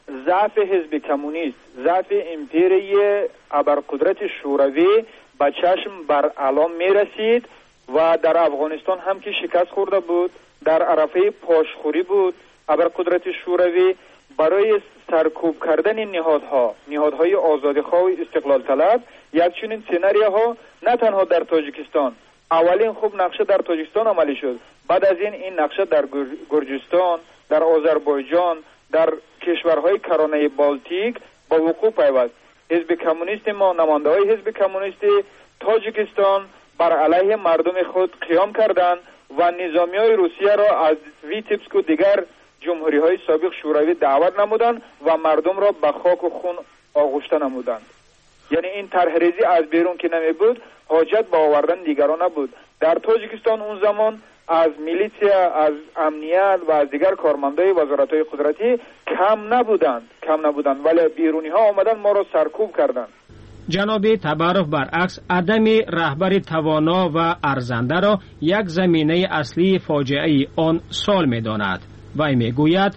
ضعف حزب کمونیست، ضعف امپیری ابرقدرت شوروی به چشم بر علام می رسید و در افغانستان هم که شکست خورده بود، در عرفه پاشخوری بود. ابرقدرت شوروی برای سرکوب کردن نهادها، نهادهای آزادیخواه و استقلال طلب، یک چنین سناریوها نه تنها در تاجیکستان، اولین خوب نقشه در تاجیکستان عملی شد. بعد از این این نقشه در گرجستان، در آذربایجان، در کشورهای کرانه بالتیک با وقوع پیوست. حزب کمونیست ما، نماینده های حزب کمونیست تاجیکستان بر علیه مردم خود قیام کردند و نظامی های روسیه را از ویتبسک و دیگر جمهوری های سابق شوروی دعوت نمودند و مردم را به خاک و خون آغشته نمودند. یعنی این طرحریزی از بیرون که نمی بود، حاجت به آوردن دیگران نبود. در تاجیکستان اون زمان از میلیسیا، از امنیت و از دیگر کارمندای وزارت‌های قدرتی کم نبودند کم نبودند ولی بیرونی ها آمدن ما را سرکوب کردند. جناب تبارف برعکس عدم رهبر توانا و ارزنده را یک زمینه اصلی فاجعه آن سال می داند. وی می گوید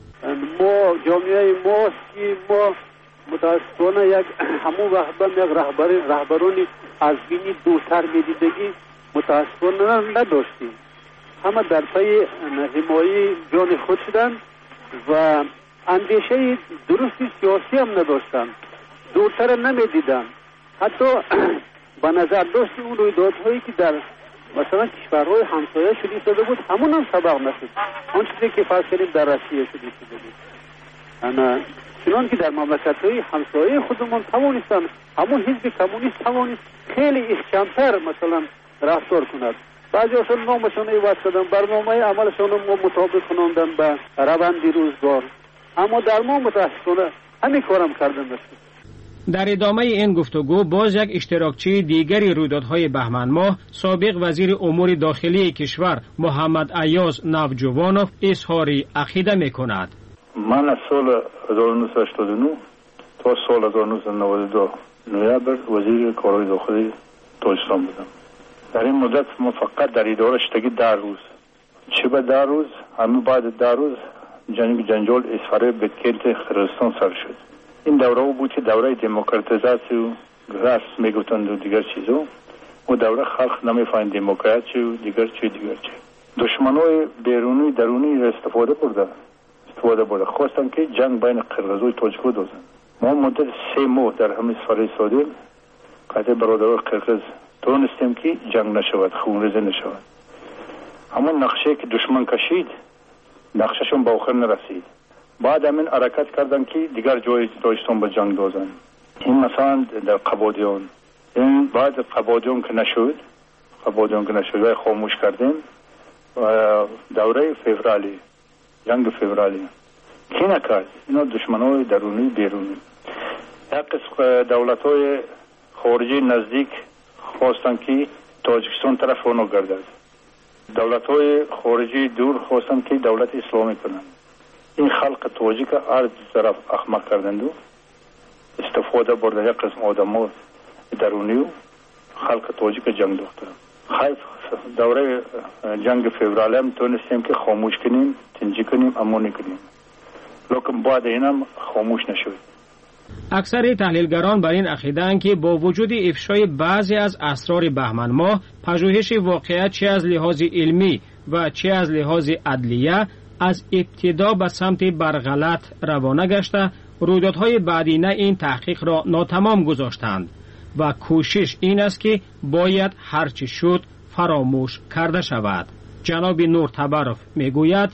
ما جامعه ماست که ما متاسفانه یک همون وقت یک رهبر رهبرانی از بینی دوتر میدیدگی متاسفانه نداشتیم. همه در پی حمایت جان خود شدن و اندیشه درستی سیاسی هم نداشتن، دورتر نمیدیدن. حتی به نظر داشت اون رویدادهایی که در مثلا کشورهای همسایه شدی شده بود همون هم سبق نشد. آن چیزی که فرض کردیم در روسیه شدی شده بود، انا چنان که در مملکت‌های همسایه خودمون توانستن همون حزب کمونیست توانست خیلی احکام‌تر مثلا رفتار کند. بعضی اصلا نامشون ایواز کردن، برنامه عملشون رو مطابق کناندن به روند روزگار، اما در ما متاسفانه همین کارم کردن نشد. در ادامه این گفتگو باز یک اشتراکچی دیگری رویدادهای بهمن ماه سابق وزیر امور داخلی کشور محمد ایاز نوجوانوف اظهار عقیده می‌کند. من از سال هزار و نهصد و هشتاد و نه تا سال هزار و نهصد و نود و دو نوامبر وزیر کارهای داخلی تاجیکستان بودم. در این مدت ما فقط در اداره شدگی در روز چه به در روز همین بعد در روز جنگ جنجال اسفاره به کلت قرقیزستان سر شد. این دوره بود که دوره دموکراتیزاسی و رسم میگفتند و دیگر چیزا و دوره خلق نمیفهمید دموکراسی و دیگر چی دیگر چی. دشمنای بیرونی درونی را استفاده برده استفاده برده خواستن که جنگ بین قرقیز و تاجیک دوزن. ما مدت سه ماه در همین سفر سادیم قطع برادران قرقیز تونستیم که جنگ نشود، خونریزی نشود. اما نقشه که دشمن کشید نقشهشون به آخر نرسید. بعد همین حرکت کردن که دیگر جای تاجیکستان به جنگ دوزن. این مثلا در قبادیان، این بعد قبادیان که نشد قبادیان که نشد و خاموش کردیم و دوره فوریه جنگ فوریه کی نکرد؟ اینا دشمنای درونی بیرونی. یک قسم دولت‌های خارجی نزدیک خواستن که تاجیکستان طرف اونو گردد. دولت‌های خارجی دور خواستن که دولت اسلامی کنند. این خلق تاجیک هر طرف احمق کردند و استفاده برده یک قسم آدم‌ها درونی و خلق تاجیک جنگ دوختن. خیف دوره جنگ فوریه هم تونستیم که خاموش کنیم، تنجی کنیم، امونی کنیم. لیکن بعد این هم خاموش نشد. اکثر تحلیلگران بر این عقیده‌اند که با وجود افشای بعضی از اسرار بهمن ماه، پژوهش واقعیت چه از لحاظ علمی و چه از لحاظ عدلیه از ابتدا به سمت برغلط روانه گشته، رویدادهای بعدینه این تحقیق را ناتمام گذاشتند و کوشش این است که باید هرچی شد فراموش کرده شود. جناب نور تبارف میگوید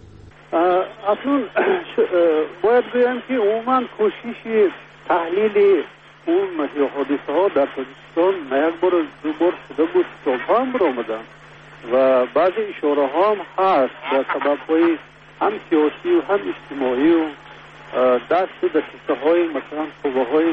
اصلا باید بگم که عموما کوشش تحلیل اون حادثه ها در تاجیکستان نه یک بار دو بار شده بود، کتاب هم برآمدن و بعضی اشاره ها هم هست در سبب های هم سیاسی و هم اجتماعی و دست در کیسه های مثلا قوه های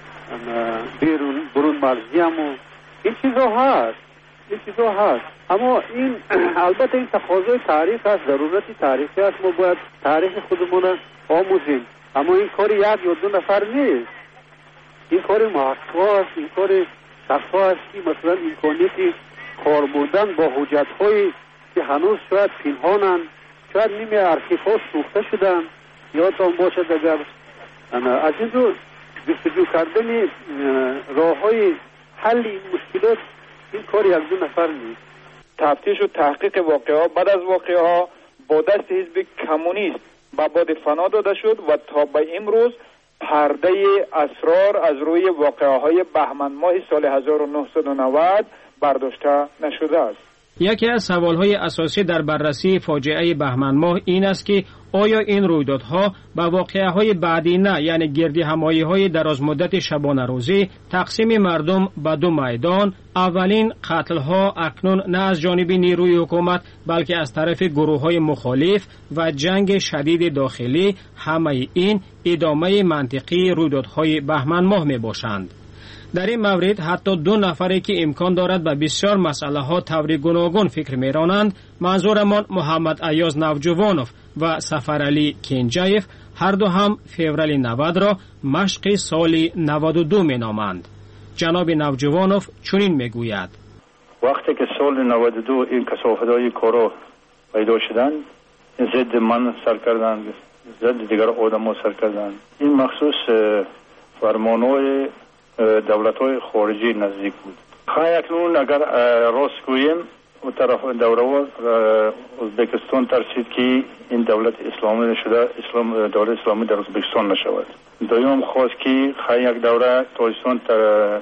بیرون برون مرزی هم و این چیزا هست این چیزا هست اما این البته این تقاضای تاریخ هست، ضرورتی تاریخی هست، ما باید تاریخ خودمون آموزیم، اما این کار یک یا دو نفر نیست، این کار محقق است، این کار شخصا است که مثلا امکانیتی کار بردن با حجت هایی که هنوز شاید پنهانن، شاید نیمه ارشیف ها سوخته شدن، یادتان باشد اگر از این رو جستجو کردن راه های حل این مشکلات این کار یک دو نفر نیست. تفتیش و تحقیق واقعه بعد از واقعه ها با دست حزب کمونیست به باد فنا داده شد و تا به امروز پرده اسرار از روی واقعه های بهمن ماه سال هزار و نهصد و نود برداشته نشده است. یکی از سوالهای اساسی در بررسی فاجعه بهمن ماه این است که آیا این رویدادها به واقعه‌های بعدی نه، یعنی گردی همایی های دراز مدت شبانه روزی، تقسیم مردم به دو میدان، اولین قتل ها اکنون نه از جانب نیروی حکومت بلکه از طرف گروه های مخالف و جنگ شدید داخلی، همه این ادامه منطقی رویدادهای بهمن ماه می باشند. در این مورد حتی دو نفری که امکان دارد به بسیار مسئله ها طور گوناگون فکر می‌رانند، منظورمان محمد ایاز نوجوانوف و سفر علی کنجایف، هر دو هم فوریه نود را مشق سال نود و دو می نامند. جناب نوجوانوف چنین می گوید: وقتی که سال نود و دو این کثافت‌های کارا پیدا شدند، ضد من سر کردند، ضد دیگر آدم سر کردند. این مخصوص فرمانهای دولت‌های خارجی نزدیک بود. خواهی اکنون اگر راست گوییم و طرف دوره ازبکستان ترسید که این دولت اسلامی شده، اسلام دولت اسلامی در ازبکستان نشود. دویم خواست که خواهی یک دوره تاجیکستان تر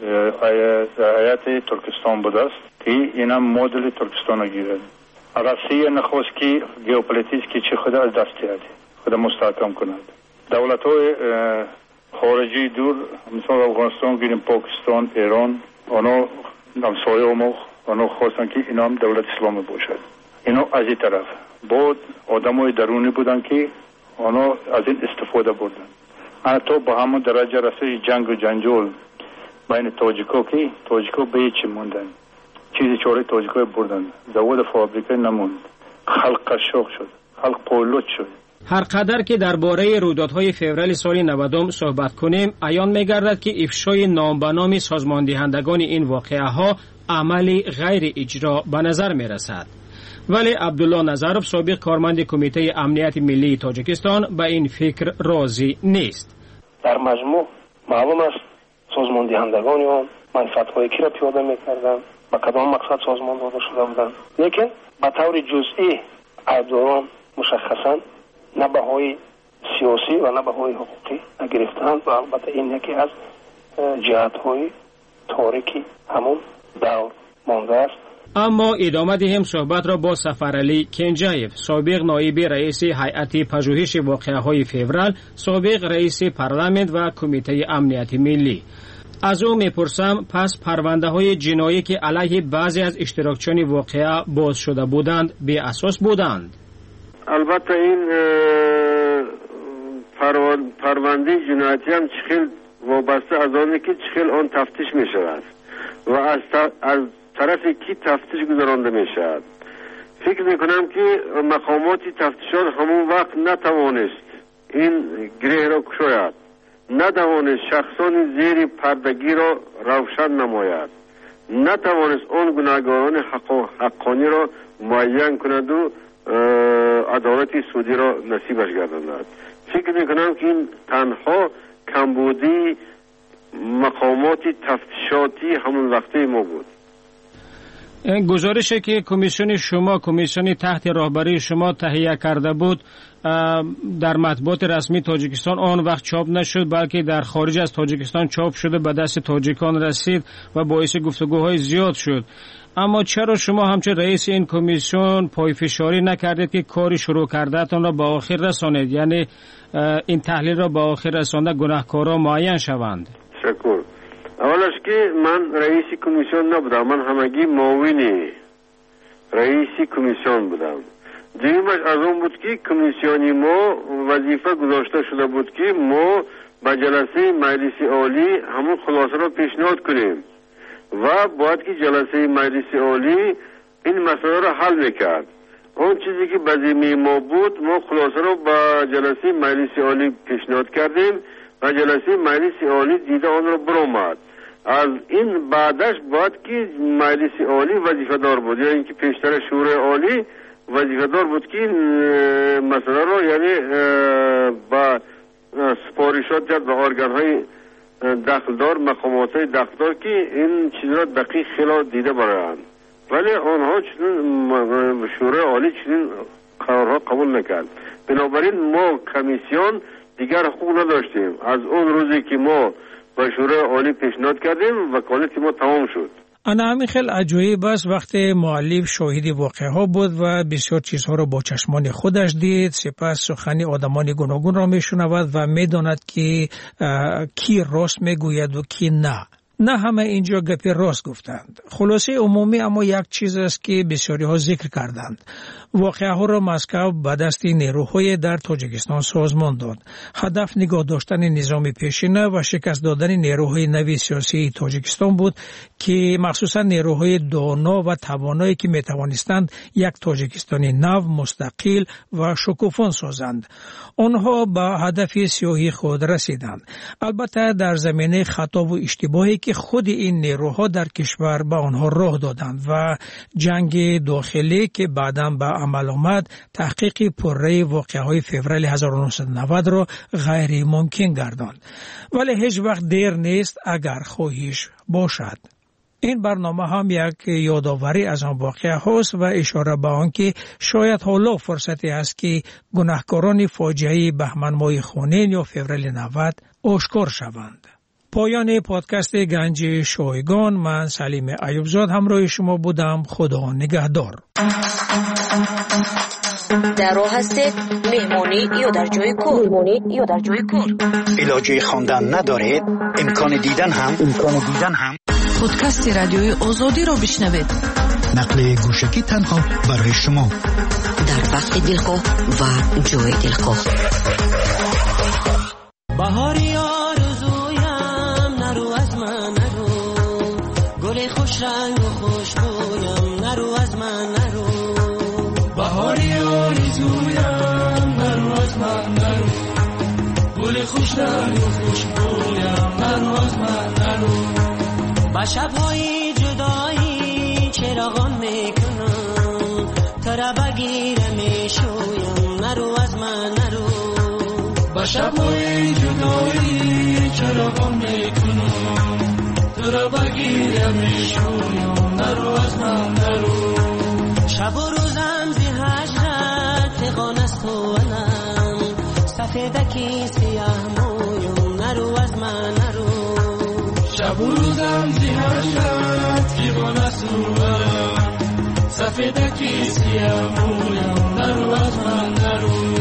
آیت ترکستان بود است که این هم مدل ترکستان گیرد. روسیه نخواست که گئوپولیتیک که چه خود از دست دهد، خود مستحکم کند. دولت های خارجی دور مثل افغانستان گیریم، پاکستان، ایران، آنها همسایه ما آنها خواستن که اینا هم دولت اسلامی باشد. اینا از این طرف بود آدم های درونی بودن که آنها از این استفاده بردن. حتی با همون درجه رسه جنگ و جنجال بین تاجیکا که تاجیکا به هیچی موندن، چیزی چاره تاجیکا بردن، زواد فابریکه نموند، خلق قشاق شد، خلق پایلوت شد. هر قدر که درباره رویدادهای فوریه سال نود صحبت کنیم، عیان می‌گردد که افشای نام به نام سازماندهندگان این واقعه ها عملی غیر اجرا به نظر می‌رسد. ولی عبدالله نظرов سابق کارمند کمیته امنیت ملی تاجیکستان به این فکر راضی نیست. در مجموع معلوم است سازماندهندگان آن منفعت‌های کی را پیاده می‌کردند، با کدام مقصد سازمان داده شده بودند، لیکن به طور جزئی ایداران مشخصاً نه بهای سیاسی و نه بهای حقوقی نگرفتند و البته این یکی از جهت‌های تاریکی همون دور مانده است. اما ادامه دهیم صحبت را با سفرعلی کنجایف، سابق نایب رئیس هیئت پژوهش واقعه‌های فوریه، سابق رئیس پارلمان و کمیته امنیت ملی. از او میپرسم پس پرونده های جنایی که علیه بعضی از اشتراکچیان واقعه باز شده بودند به اساس بودند؟ البته این پرونده جنایتی هم چخیل وابسته از آنه که چخیل آن تفتیش می شود و از, از طرف کی تفتیش گذرانده می شود. فکر می کنم که مقامات تفتیشات همون وقت نتوانست این گره را کشاید، نتوانست شخصان زیر پردگی را روشن نماید، نتوانست آن گناهکاران حق حقانی را معین کند و عدالت سودی را نصیبش گرداند. فکر میکنم که این تنها کمبودی مقامات تفتیشاتی همون وقته ما بود. گزارشی که کمیسیون شما کمیسیون تحت راهبری شما تهیه کرده بود در مطبوعات رسمی تاجیکستان آن وقت چاپ نشد، بلکه در خارج از تاجیکستان چاپ شده به دست تاجیکان رسید و باعث گفتگوهای زیاد شد. اما چرا شما همچون رئیس این کمیسیون پایفشاری نکردید که کاری شروع کردهتان را به آخر رسانید، یعنی این تحلیل را به آخر رسانده گناهکاران معین شوند؟ شکر. اولش که من رئیس کمیسیون نبودم، من همگی معاون رئیس کمیسیون بودم. دیمش از اون بود که کمیسیونی ما وظیفه گذاشته شده بود که ما به جلسه مجلس عالی همون خلاصه را پیشنهاد کنیم و باید که جلسه مجلس عالی این مسئله را حل میکرد. اون چیزی که به ذمه ما بود ما خلاصه را به جلسه مجلس عالی پیشنهاد کردیم و جلسه مجلس عالی دیده آن را برآمد. از این بعدش باید که مجلس عالی وظیفه دار بود، یعنی اینکه پیشتر شورای عالی وظیفه دار بود که مسئله را یعنی با سپارشات کرد به ارگان های دخلدار، مقامات های دخلدار که این چیز را دقیق خیلی دیده برایند، ولی آنها چنین شورای عالی چنین قرارها قبول نکرد. بنابراین ما کمیسیون دیگر حقوق نداشتیم. از اون روزی که ما به شورای عالی پیشنهاد کردیم وکالت ما تمام شد. انا همین خیلی عجایب است وقتی مؤلف شاهد واقعه ها بود و بسیار چیزها را با چشمان خودش دید، سپس سخنی آدمان گوناگون را میشنود و میداند که کی راست میگوید و کی نه. نه همه اینجا گپی راست گفتند. خلاصه عمومی اما یک چیز است که بسیاری ها ذکر کردند. واقعه ها را مسکو به دست نیروهای در تاجیکستان سازمان داد. هدف نگاه داشتن نظام پیشینه و شکست دادن نیروهای نوی سیاسی تاجیکستان بود که مخصوصا نیروهای دانا و توانایی که می توانستند یک تاجیکستان نو مستقل و شکوفان سازند. آنها به هدف سیاهی خود رسیدند. البته در زمینه خطا و اشتباهی که خود این نیروها در کشور به آنها راه دادند و جنگ داخلی که بعداً به عمل آمد تحقیق پرره واقعه‌های فوریه هزار و نهصد و نود را غیر ممکن گرداند. ولی هیچ وقت دیر نیست اگر خواهش باشد. این برنامه هم یک یادآوری از آن واقعه هاست و اشاره به آن که شاید حالا فرصتی است که گناهکاران فاجعه بهمن ماه خونین یا فوریه نود آشکار شوند. پایان پادکست گنج شایگان، من سلیم ایوبزاد همراه شما بودم. خدا نگهدار. در راه هستید مهمانی یا در جای کار؟ مهمانی یا در جای کار؟ علاجه خواندن ندارید؟ امکان دیدن هم امکان دیدن هم پادکست رادیوی آزادی را بشنوید. نقل گوشکی تنها برای شما در وقت دلخواه و جای دلخواه. بهاری آرزویم نرو از من نرو، گل خوش رنگ و خوشبویم نرو از من نرو. بهاری آرزویم نرو از من نرو، گل خوش رنگ و خوشبویم نرو از من نرو. با شب‌های جدایی چراغان میکنم، ترا بگیرم میشویم نرو از من نرو. با شب‌های جدایی چراغان میکنم، ترا بگیرم میشویم نرو از من نرو. شب و روزم زی هجرت پیغان است و علم، سفیدکی سیاه مویم نرو از من نرو. شب و روزم زی هجرت پیغان است و علم، سفیدکی سیاه مویم نرو از من نرو.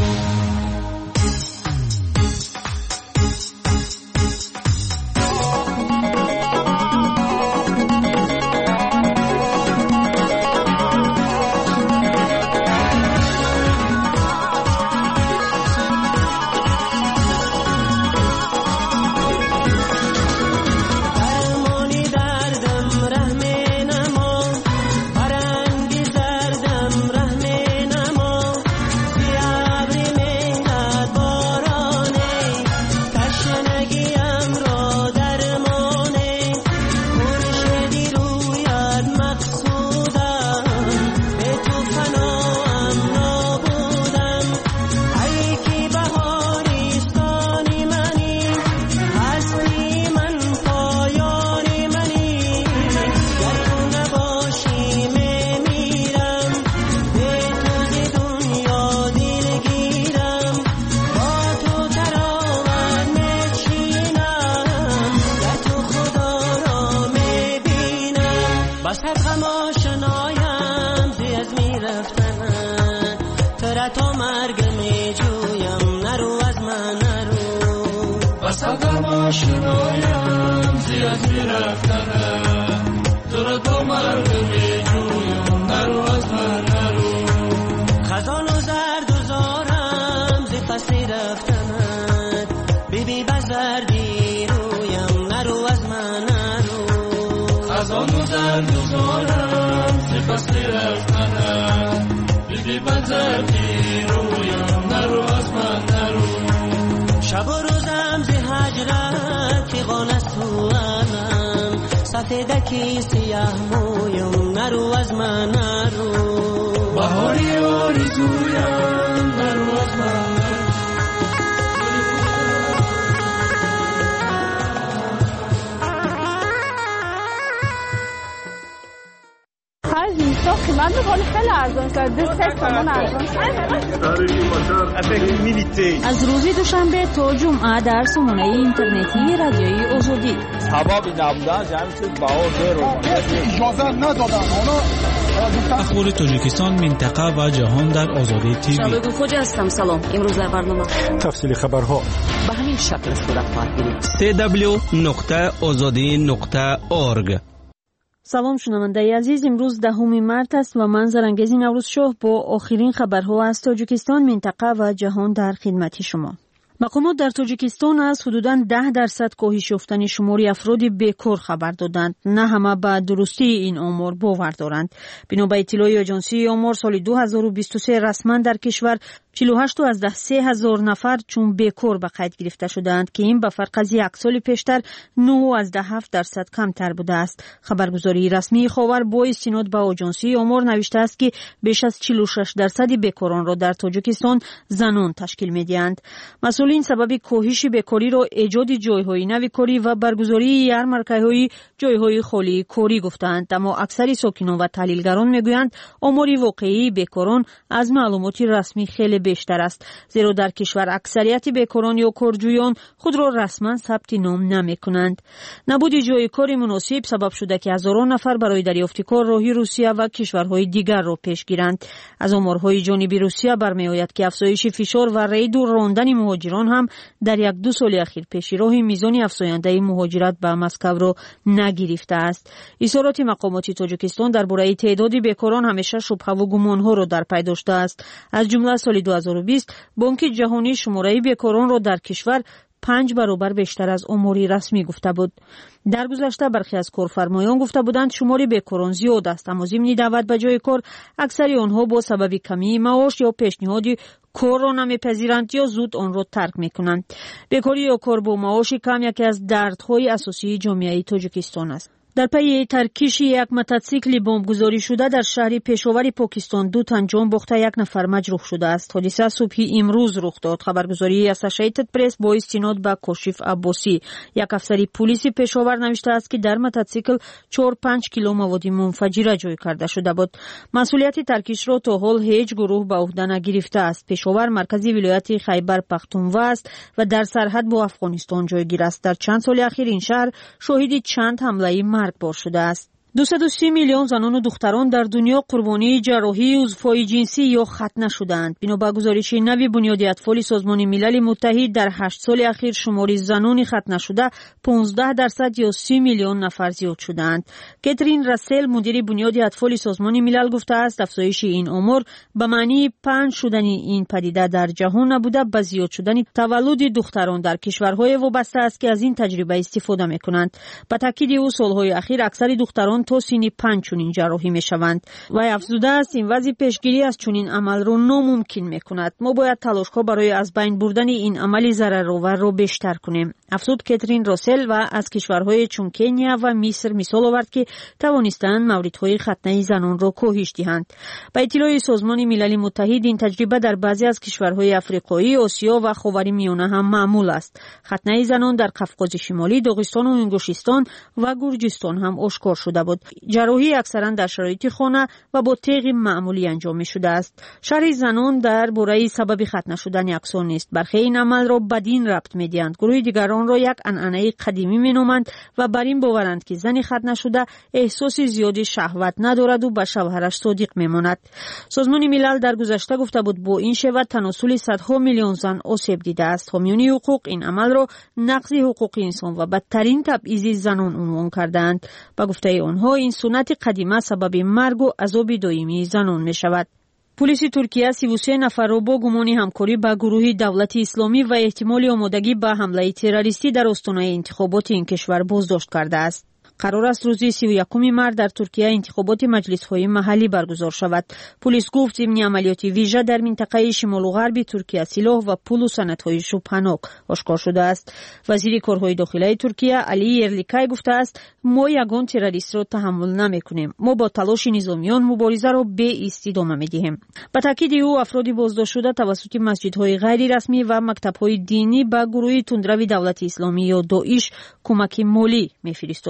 شنایم زیاد می رفتنم، تو را تو مرگ می جویم نرو از من نرو. خزان و زرد و زارم زی فصلی رفتنت، بی بی بزردی رویم نرو از من نرو. خزان و زرد و زارم زی فصلی رفتنت، بی بی بزردی رویم نرو از من نرو. شب و روزم زی هجرت پیغان است و علم، سفیدکی سیاه مویم نرو از من نرو. بهاری آرزویم نرو از من نرو. خرج نیستا قیمت ولی خیلی ارزان شده سه تومن ارزان شده. از روز دوشنبه تا جمعه در سامانه اینترنتی رادیوی آزادی سبب نبودن جمعی چیز بهار رو اجازه ندادن. اخبار تاجیکستان، منطقه و جهان در آزادی تیوی. شباب خوج هستم. سلام. امروز در برنامه تفصیل خبرها به همین شکل صورت خواهد گرفت. سی دبلیو نقطه آزادی نقطه اورگ. سلام شنونده عزیز، امروز دهم مارس است و من زرنگیز نوروز شاه با آخرین خبرها از تاجیکستان، منطقه و جهان در خدمت شما. مقامات در تاجیکستان از حدوداً ده درصد کاهش یافتن شمار افراد بیکار خبر دادند. نه همه به درستی این آمار باور دارند. بنا به اطلاع آژانسی آمار، سال دو هزار و بیست و سه رسما در کشور چهل و هشت از ده سه هزار نفر چون بیکار به قید گرفته شدند که این به فرق از یک سال پیشتر نه از ده هفت درصد کمتر بوده است. خبرگزاری رسمی خاور با استناد به آژانسی آمار نوشته است که بیش از چهل و شش درصد بیکاران را در تاجیکستان زنان تشکیل می‌دهند. مسئولین سبب کاهش بیکاری را ایجاد جای‌های نوی کاری و برگزاری یارمارکه‌های جای‌های خالی کاری گفتند، اما اکثر ساکنان و تحلیلگران میگویند آمار واقعی بیکاران از معلومات رسمی خیلی بیشتر است، زیرا در کشور اکثریت بیکاران یا کارجویان خود را رسما ثبت نام نمی‌کنند. نبود جای کار مناسب سبب شده که هزاران نفر برای دریافت کار راهی روسیه و کشورهای دیگر را پیش گیرند. از آمارهای جانبی روسیه برمی‌آید که افزایش فشار و رید و راندن مهاجران هم در یک دو سال اخیر پیش راه میزان افزاینده مهاجرت به مسکو را نگرفته است. اظهارات مقامات تاجیکستان درباره تعداد بیکاران همیشه شبهه و گمان‌ها را در پی داشته است. از جمله سال دو هزار و بیست بانک جهانی شماره بیکاران را در کشور پنج برابر بیشتر از آماری رسمی گفته بود. در گذشته برخی از کارفرمایان گفته بودند شمار بیکاران زیاد است، اما ضمن دعوت به جای کار اکثر آنها با سبب کمی معاش یا پیشنهاد کار را نمیپذیرند یا زود آن را ترک میکنند. بیکاری یا کار با معاش کم یکی از دردهای اساسی جامعه تاجیکستان است. در پی ترکیش یک موتورسیکل بمبگذاری شده در شهر پشاور پاکستان دو تن جان باخته یک نفر مجروح شده است. حادثه صبح امروز رخ داد. خبرگزاری اسوسییتد پرس با استناد به کاشف عباسی، یک افسر پلیس پشاور، نوشته است که در موتورسیکل چهار پنج کیلو مواد منفجره جای کرده شده بود. مسئولیت ترکیش را تا حال هیچ گروه به عهده نگرفته است. پشاور مرکزی ولایت خیبر پختونخوا است و در سرحد با افغانستان جایگیر است. در چند سال اخیر این شهر شاهد چند حمله مرگبار شده است. دویست و سی میلیون زنان و دختران در دنیا قربانی جراحی عضوهای جنسی یا ختنه شدند. بنا به گزارش نوی بنیاد اطفال سازمان ملل متحد در هشت سال اخیر شمار زنان ختنه شده پانزده درصد یا سی میلیون نفر زیاد شدند. کاترین راسل مدیر بنیاد اطفال سازمان ملل گفته است افزایش این آمار به معنی پنج شدن این پدیده در جهان نبوده، به زیاد شدن تولد دختران در کشورهای وابسته است که از این تجربه استفاده میکنند. به تاکید او سالهای اخیر اکثر دختران تا سن پنج چنین جراحی می شوند و افزوده است این وضع پیشگیری از چنین عمل را ناممکن می کند. ما باید تلاش ها برای از بین بردن این عمل ضررآور را بیشتر کنیم. افزود کاترین راسل و از کشورهای چون کنیا و مصر مثال آورد که توانستند موردهای ختنه زنان را کاهش دهند. با اطلاع سازمان ملل متحد این تجربه در بعضی از کشورهای افریقایی، آسیا و خاورمیانه هم معمول است. ختنه زنان در قفقاز شمالی، داغستان و انگشتان و گرجستان هم آشکار شده بود. جراحی اکثرا در شرایط خانه و با تیغ معمولی انجام می شده است. شرح زنان در باره سبب ختنه شدن یکسان نیست. برخی این عمل را بدین ربط می دهند. گروه دیگران را یک عنعنه قدیمی می نامند و بر این باورند که زن ختنه شده احساس زیادی شهوت ندارد و به شوهرش صادق می ماند. سازمان ملل در گذشته گفته بود با این شیوه تناسل صدها میلیون زن آسیب دیده است. حامیان حقوق این عمل را نقض حقوق انسان و بدترین تبعیض زنان عنوان کردند. با گفته آنها این سنت قدیمه سبب مرگ و عذاب دائمی زنان می شود. پلیس ترکیه سی و سه نفر را با گمان همکاری با گروه دولت اسلامی و احتمال آمادگی به حمله تروریستی در آستانه انتخابات این کشور بازداشت کرده است. قرار است روز سی و یکم مارس در ترکیه انتخابات مجلس‌های محلی برگزار شود. پلیس گفت ضمن عملیات ویژه در منطقه شمال و غرب ترکیه سلاح و پول و سندهای شبهناک آشکار شده است. وزیر کارهای داخلی ترکیه علی ارلیکای گفته است ما یگان تروریست را تحمل نمی‌کنیم. ما با تلاش نظامیان مبارزه را به ادامه می‌دهیم. با تاکید او افراد بازداشت شده توسط مسجدهای غیر رسمی و مکتب‌های دینی به گروه تندرو دولت اسلامی یا داعش کمک مالی می‌فرستادند.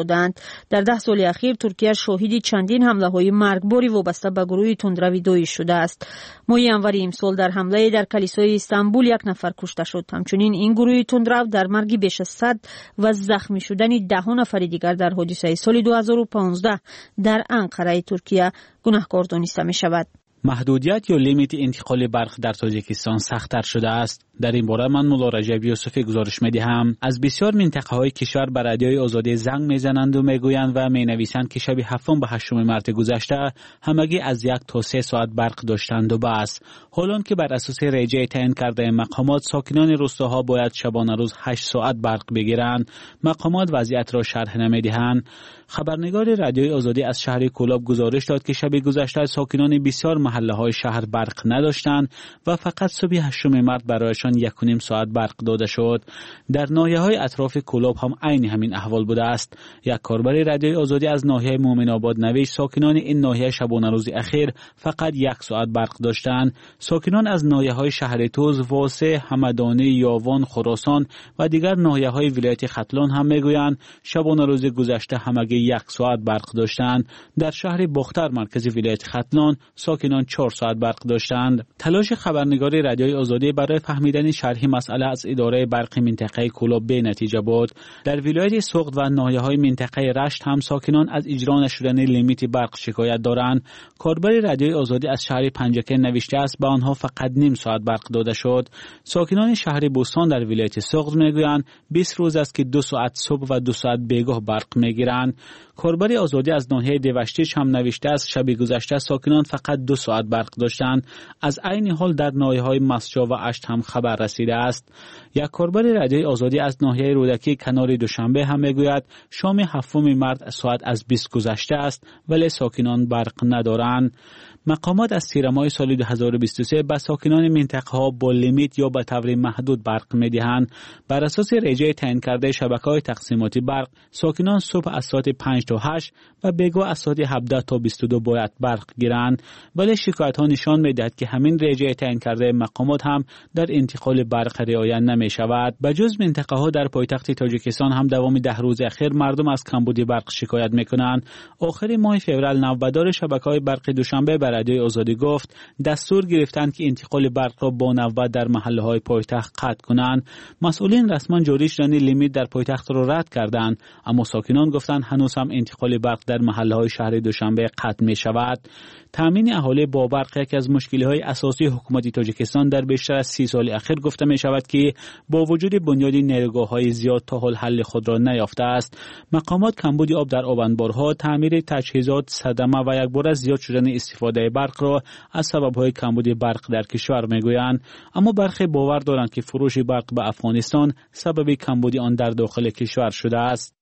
در ده سال اخیر ترکیه شاهد چندین حمله‌های مرگباری وابسته به گروه تندروی داعش شده است. ماه ینور امسال در حمله در کلیسای استانبول یک نفر کشته شد. همچنین این گروه تندرو در مرگ بیش از صد و زخمی شدن ده نفر دیگر در حادثه سال دو هزار و پانزده در انقره ترکیه گناهکار دانسته می شود. محدودیت یا لیمیت انتقال برق در تاجیکستان سخت‌تر شده است. در این باره من مولا رجب یوسفی گزارش می‌دهم. از بسیار منطقه‌های کشور به رادیوی آزادی زنگ می‌زنند و می‌گویند و می‌نویسند که شب هفتم به هشتم مارس گذشته همگی از یک تا سه ساعت برق داشتند و بس. حالان که بر اساس رجع تعیین کرده مقامات ساکنان روستاها باید شبانه روز هشت ساعت برق بگیرند، مقامات وضعیت را شرح نمی‌دهند. خبرنگار رادیوی آزادی از شهر کولاب گزارش داد که شب گذشته ساکنان بسیار محله‌های شهر برق نداشتند و فقط صبح هشتم مارس برایشان یک و نیم ساعت برق داده شد. در ناحیه‌های اطراف کولاب هم عین همین احوال بوده است. یک کاربر رادیوی آزادی از ناحیه مومن آباد نوشت ساکنان این ناحیه شبانه روز اخیر فقط یک ساعت برق داشتند. ساکنان از ناحیه‌های شهر توز، واسه، همدانی، یاوان، خراسان و دیگر ناحیه‌های ولایت ختلان هم میگویند شبانه روز گذشته همگی یک ساعت برق داشتند. در شهر بختر مرکز ولایت ختلان ساکنان چهار ساعت برق داشتند. تلاش خبرنگار رادیوی آزادی برای فهمیدن شرح مسئله از اداره برق منطقه کولاب به نتیجه بود. در ولایت سوخت و ناحیه‌های منطقه رشت هم ساکنان از اجرا نشدن لیمیت برق شکایت دارند. کاربر رادیوی آزادی از شهر پنجکه نوشته است به آنها فقط نیم ساعت برق داده شد. ساکنان شهر بوستان در ولایت سوخت میگویند بیست روز است که دو ساعت صبح و دو ساعت بیگاه برق میگیرند. کاربر آزادی از ناحیه دیوشتیش هم نوشته است شب گذشته ساکنان فقط دو ساعت برق داشتند. از عین حال در ناحیه‌های مسجا و اشت هم خبر رسیده است. یک کاربر رادیوی آزادی از ناحیه رودکی کنار دوشنبه هم میگوید شام هفتم مارس ساعت از بیست گذشته است ولی ساکنان برق ندارند. مقامات از تیر ماه سال دو هزار و بیست و سه به ساکنان منطقه‌ها با لیمیت یا به طور محدود برق می‌دهند. بر اساس رجع تعیین کرده شبکه‌های تقسیماتی برق، ساکنان صبح از ساعت پنج تا هشت و بیگاه از ساعت هفده تا بیست و دو باید برق گیرند. ولی شکایت‌ها نشان می‌دهد که همین رجع تعیین کرده مقامات هم در انتقال برق رعایت نمی‌شود. بجز منطقه‌ها در پایتخت تاجیکستان هم دوام ده روز اخیر مردم از کمبود برق شکایت می‌کنند. آخر ماه فوریه نوبدار شبکه‌های برق دوشنبه رادیوی آزادی گفت دستور گرفتند که انتقال برق را با نوبت در محله‌های پایتخت قطع کنند. مسئولین رسما جاری شدن لیمیت در پایتخت را رد کردند، اما ساکنان گفتند هنوز هم انتقال برق در محله‌های شهر دوشنبه قطع می‌شود. تامین اهالی با برق یکی از مشکل‌های اساسی حکومت تاجیکستان در بیشتر از سی سال اخیر گفته می‌شود که با وجود بنیاد نیروگاه‌های زیاد تا حال حل خود را نیافته است. مقامات کمبود آب در آبانبارها، تعمیر تجهیزات، صدمه و یکباره زیاد شدن استفاده برق را از سبب‌های کمبود برق در کشور می‌گویند، اما برخی باور دارند که فروش برق به افغانستان سبب کمبود آن در داخل کشور شده است.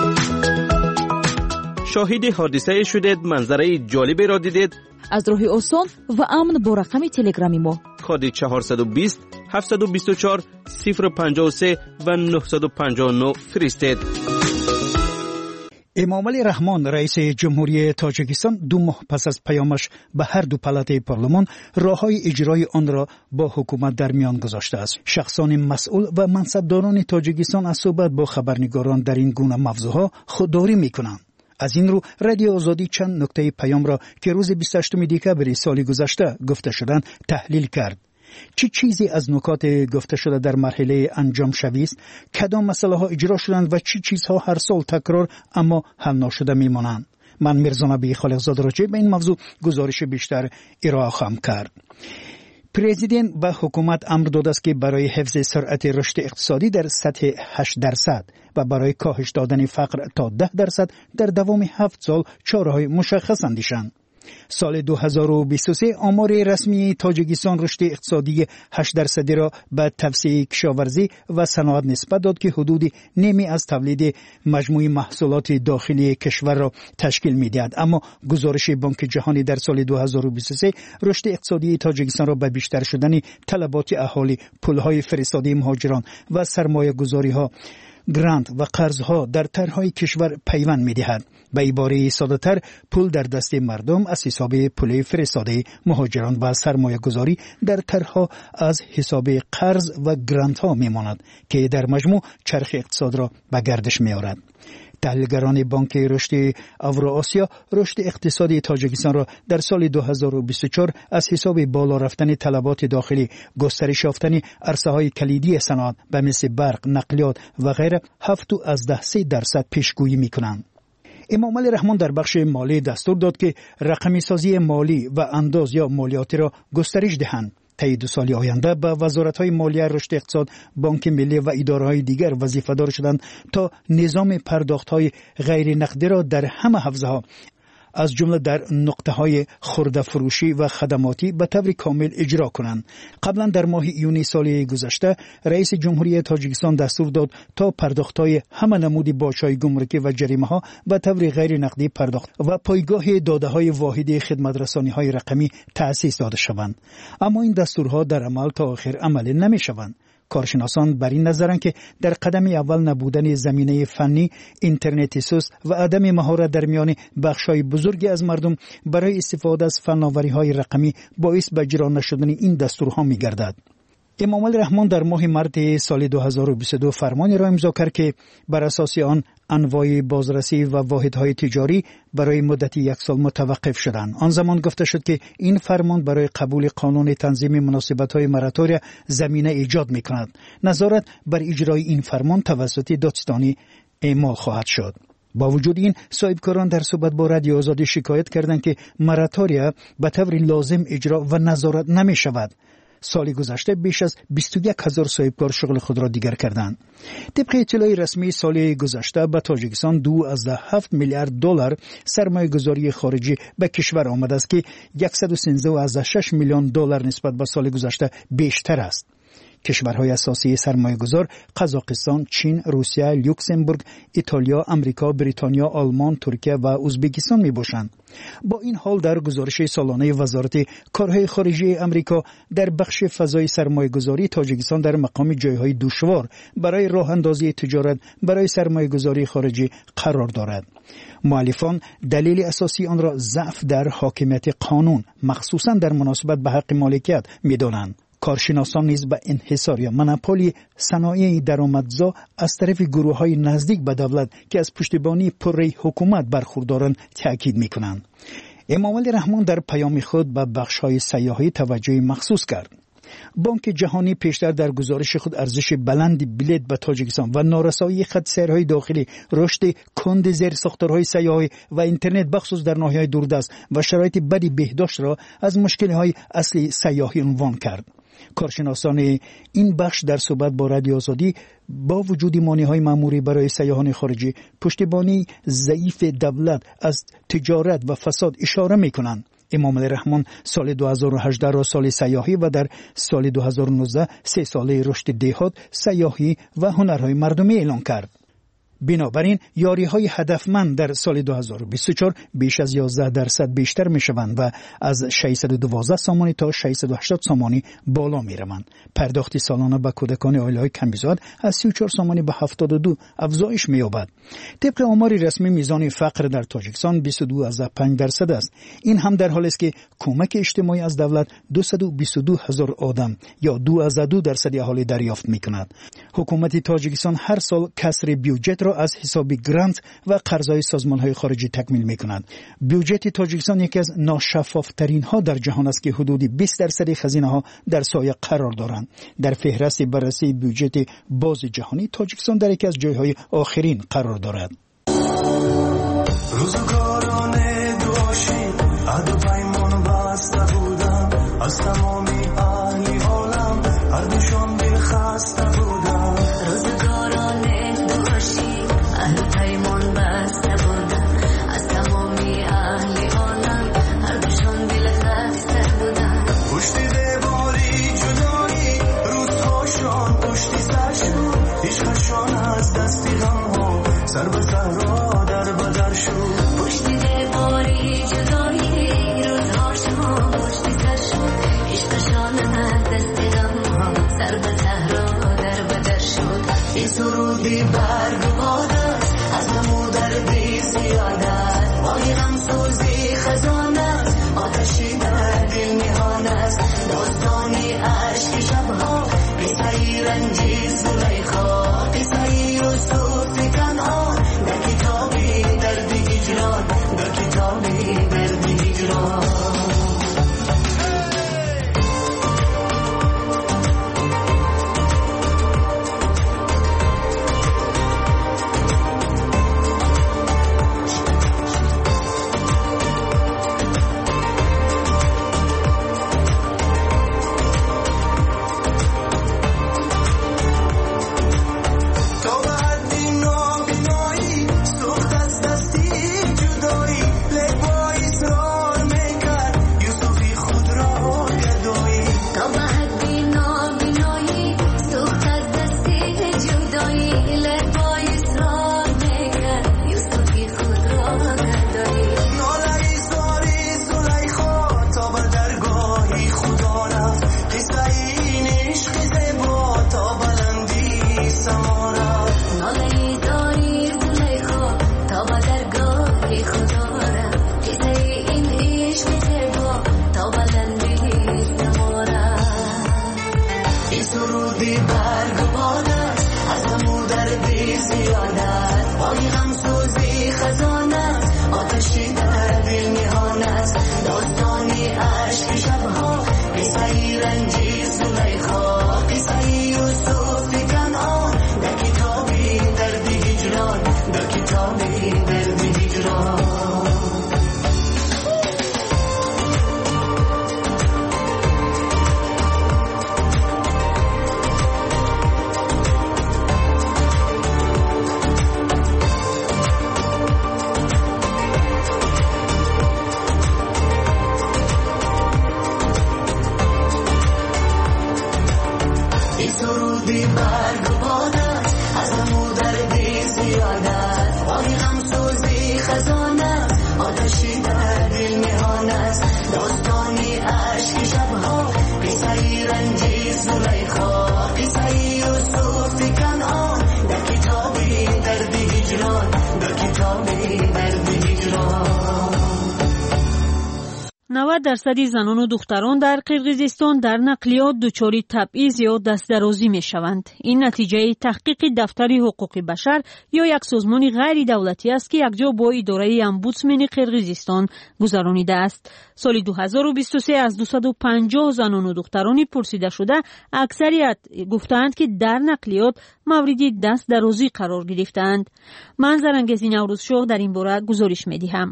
شاهد حادثه شدید، منظره جالبی را دیدید؟ از راه آسان و امن با رقم تلگرامی ما کد چهارصد و بیست هفتصد و بیست و چهار صفر و پنجاه و سه و نهصد و پنجاه و نه فرستید. امامعلی رحمان رئیس جمهوری تاجیکستان دو ماه پس از پیامش به هر دو پلاته پارلمان راههای اجرای آن را با حکومت در میان گذاشته است. شخصان مسئول و منصبداران تاجیکستان از صحبت با خبرنگاران در این گونه موضوعها خودداری میکنند. از این رو رادیو آزادی چند نکته پیام را که روز بیست و هشتم دکامبر سال گذشته گفته شدند تحلیل کرد. چه چیزی از نکات گفته شده در مرحله انجام شوی است؟ کدام مسئله ها اجرا شدند و چه چیزها هر سال تکرار اما حل نشده میمانند؟ من میرزا نبی خالقزاده راجع به این موضوع گزارش بیشتر ارائه خواهم کرد. پرزیدنت و حکومت امر داده است که برای حفظ سرعت رشد اقتصادی در سطح هشت درصد و برای کاهش دادن فقر تا ده درصد در دوام هفت سال چاره‌های مشخص اندیشند. سال دو هزار و بیست و سه آمار رسمی تاجیکستان رشد اقتصادی هشت درصدی را به توسعه کشاورزی و صنعت نسبت داد که حدود نیمی از تولید مجموعی محصولات داخلی کشور را تشکیل می‌دهد. اما گزارش بانک جهانی در سال دو هزار و بیست و سه رشد اقتصادی تاجیکستان را به بیشتر شدن طلبات اهالی، پول‌های فرستاده مهاجران و سرمایه‌گذاری‌ها، گرانت و قرضها در طرح‌های کشور پیوند می‌دهد. به عباره ساده‌تر پول در دست مردم از حساب پول فرستاده مهاجران و سرمایه‌گذاری در طرح‌ها از حساب قرض و گرانت‌ها می‌ماند که در مجموع چرخ اقتصاد را به گردش می‌آورد. تحلیلگران بانک رشد اوراسیا رشد اقتصادی تاجیکستان را در سال دو هزار و بیست و چهار از حساب بالا رفتن طلبات داخلی، گسترش یافتن عرصه‌های کلیدی صنعت به مثل برق، نقلیات و غیره هفت از ده سه درصد پیشگویی می‌کنند. امام علی رحمان در بخش مالی دستور داد که رقمی سازی مالی و انداز یا مالیاتی را گسترش دهند. طی دو سال آینده به وزارت‌های مالیه، رشد اقتصاد، بانک ملی و اداره‌های دیگر وظیفه‌دار شدند تا نظام پرداخت‌های غیر نقدی را در همه حوزه‌ها از جمله در نقطه‌های خرده فروشی و خدماتی به طور کامل اجرا کنند. قبلا در ماه ایونی سال گذشته رئیس جمهوری تاجیکستان دستور داد تا پرداخت‌های همه نمودی باج‌های گمرکی و جریمه‌ها به طور غیر نقدی پرداخت و پایگاه داده‌های واحد خدمت‌رسانی‌های رقمی تأسیس داده شوند. اما این دستورها در عمل تا آخر عمل نمی‌شوند. کارشناسان بر این نظرند که در قدم اول نبودن زمینه فنی، اینترنت سوس و عدم مهارت در میان بخش‌های بزرگی از مردم برای استفاده از فناوری‌های رقمی باعث به اجرا نشدن این دستورها می‌گردد. امام علی رحمان در ماه مارس سال دو هزار و بیست و دو فرمانی را امضا کرد که بر اساس آن انواع بازرسی و واحدهای تجاری برای مدت یک سال متوقف شدند. آن زمان گفته شد که این فرمان برای قبول قانون تنظیم مناسبت‌های مراتوری زمینه ایجاد می‌کند. نظارت بر اجرای این فرمان توسط دادستانی اعمال خواهد شد. با وجود این، صاحبکاران در صحبت با رادیو آزادی شکایت کردند که مراتوری به طور لازم اجرا و نظارت نمی‌شود. سال گذشته بیش از بیست و یک هزار صاحبکار شغل خود را دیگر کردند. طبق اطلاع رسمی سال گذشته به تاجیکستان دو از هفت میلیارد دلار سرمایه گذاری خارجی به کشور آمده است که صد و سیزده از شش میلیون دلار نسبت به سال گذشته بیشتر است. کشورهای اساسی سرمایه گذار قزاقستان، چین، روسیه، لوکزامبورگ، ایتالیا، امریکا، بریتانیا، آلمان، ترکیه و ازبکستان می باشند. با این حال در گزارش سالانه وزارت کارهای خارجی امریکا در بخش فضای سرمایه گذاری تاجیکستان در مقام جایهای دشوار برای راه اندازی تجارت برای سرمایه گذاری خارجی قرار دارد. مؤلفان دلیل اساسی آن را ضعف در حاکمیت قانون مخصوصا در مناسبت به حق مالکیت می دانند. کارشناسان نیز به انحصار یا مناپولی صنایع درآمدزا از طرف گروه‌های نزدیک به دولت که از پشتیبانی پره حکومت برخوردارند تاکید می‌کنند. امام علی رحمان در پیام خود به بخش‌های سیاحی توجه مخصوص کرد. بانک جهانی پیشتر در گزارش خود ارزش بلند بلیط به تاجیکستان و نارسایی خط سیرهای داخلی، رشد کند زیر ساختارهای سیاحی و اینترنت بخصوص در ناحیه‌های دوردست و شرایط بدی بهداشت را از مشکل‌های اصلی سیاحی عنوان کرد. کارشناسان این بخش در صحبت با رادیو آزادی با وجود مانع‌های مأموری برای سیاحان خارجی، پشتیبانی ضعیف دولت از تجارت و فساد اشاره می‌کنند. امام علی رحمان سال دو هزار و هجده را سال سیاحی و در سال دو هزار و نوزده سه ساله رشد دهات، سیاحی و هنرهای مردمی اعلان کرد. بنابراین یاری‌های هدفمند در سال دو هزار و بیست و چهار بیش از یازده درصد بیشتر می‌شوند و از ششصد و دوازده سامانی تا ششصد و هشتاد سامانی بالا می‌روند. پرداخت سالانه به کودکان عائله‌های کم‌بزاد از سی و چهار سامانی به هفتاد و دو افزایش می‌یابد. طبق آمار رسمی میزان فقر در تاجیکستان بیست و دو از پنج درصد است. این هم در حالی است که کمک اجتماعی از دولت دویست و بیست و دو هزار آدم یا دو از دو درصد اهالی دریافت می‌کند. حکومت تاجیکستان هر سال کسر بودجه را از حساب گرانت و قرضهای سازمان‌های خارجی تکمیل می‌کند. بودجه تاجیکستان یکی از ناشفاف‌ترین ها در جهان است که حدود بیست درصد خزینه‌ها در سایه قرار دارند. در فهرست بررسی بودجه باز جهانی تاجیکستان در یکی از جای‌های آخرین قرار دارد. روزگارانه دوشی عهد و پیمان بسته بودم، از تمامی اهل عالم هر دوشان دل خسته بودم. روزگارانه دوشی عهد و پیمان بسته بودم، از تمامی اهل عالم هر دوشان دل خسته بودم. پشت دیواری جدایی روزهاشان پشتی سرشون، عشقشان از دستی غمها سر به صحرا در بدر شد. پشت دیواری جدایی روزهاشان پشتی سرشون، عشقشان از دستی غمها سر به صحرا در سرودی برگ و باد است از همو دردی زیاد است پای غم سوزی خزان است آتشی در دل میهان است داستانی عشق شبها قصه رنجی زلیخا قصه یوسف کنعان در کتابی درد هجران در کتابی درد هجران سرودی برگ و باد است از همو دردی زیاد است پای غم سوزی خزان است آتشی در دل میهان است داستانی عشق شبها قصه رنجی زلیخا قصه یوسف کنعان در کتابی درد هجران در کتابی درد هجران. نود درصد زنان و دختران در قرقیزستان در نقلیات دچار تبعیض یا دستدرازی می شوند. این نتیجه تحقیق دفتر حقوق بشر یا یک سازمان غیر دولتی است که یکجا با اداره امبودسمن قرقیزستان گذرانیده است. سال دو هزار و بیست و سه از دویست و پنجاه زنان و دخترانی پرسیده شده اکثریت گفتند که در نقلیات موردی دستدرازی قرار گرفتند. منظر انگیز نوروز شاه در این باره گزارش می دهم.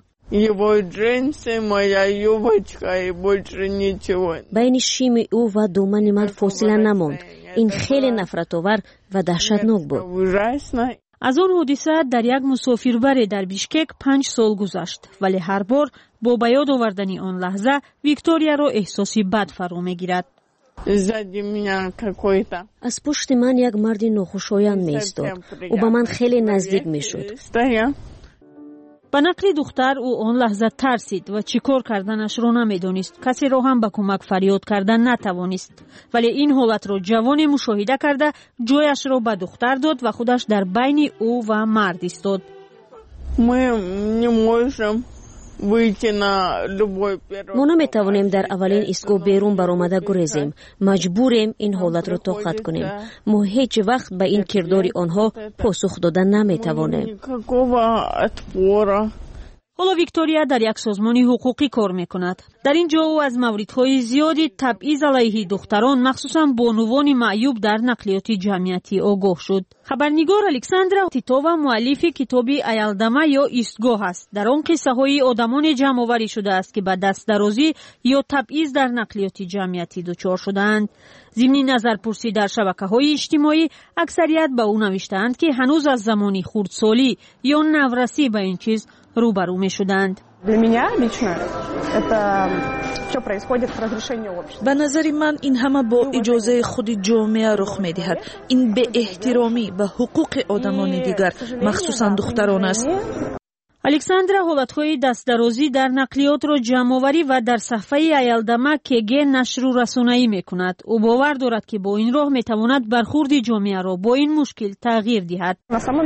بین شیم او و دامن من فاصله نماند. این خیلی نفرت آور و دهشتناک بود. از آن حادثه در یک مسافربر در بیشکک پنج سال گذشت ولی هر بار با به یاد آوردن آن لحظه ویکتوریا را احساسی بد فرا میگیرد. از پشت من یک مرد ناخوشایند می ایستاد. او به من خیلی نزدیک می شد. به نقل دختر او آن لحظه ترسید و چیکار کردنش را نمیدانست. کسی را هم به کمک فریاد کردن نتوانست. ولی این حالت را جوان مشاهده کرده جایش را به دختر داد و خودش در بین او و مرد ایستاد. ما نمیتوانیم در اولین ایستگاه بیرون برآمده گریزیم. مجبوریم این حالت را طاقت کنیم. ما هیچ وقت به این کردار آنها پاسخ دادن نمیتوانیم. حالا ویکتوریا در یک سازمان حقوقی کار میکند. در اینجا او از موردهای زیادی تبعیض علیه دختران مخصوصا بانوان معیوب در نقلیات جمعیتی آگاه شد. خبرنگار الکساندرا تیتووا مؤلف کتاب ایالدما یا ایستگاه است. در آن قصه های آدمان جمع آوری شده است که به دستدرازی یا تبعیض در نقلیات جمعیتی دچار شدند. ضمن نظرپرسی در شبکه‌های اجتماعی اکثریت به او نوشتند که هنوز از زمانی خردسالی یا نورسی به این چیز روبرو می شدند. به نظر من این همه با اجازه خود جامعه رخ می دهد. این به احترامی به حقوق آدمان دیگر مخصوصا دختران است. الکساندرا حالتهای دستدرازی در نقلیات را جمع‌آوری و در صفحه ایالدما کگه نشر و رسانه‌ای می‌کند. او باور دارد که با این راه می‌تواند برخورد جامعه را با این مشکل تغییر دهد.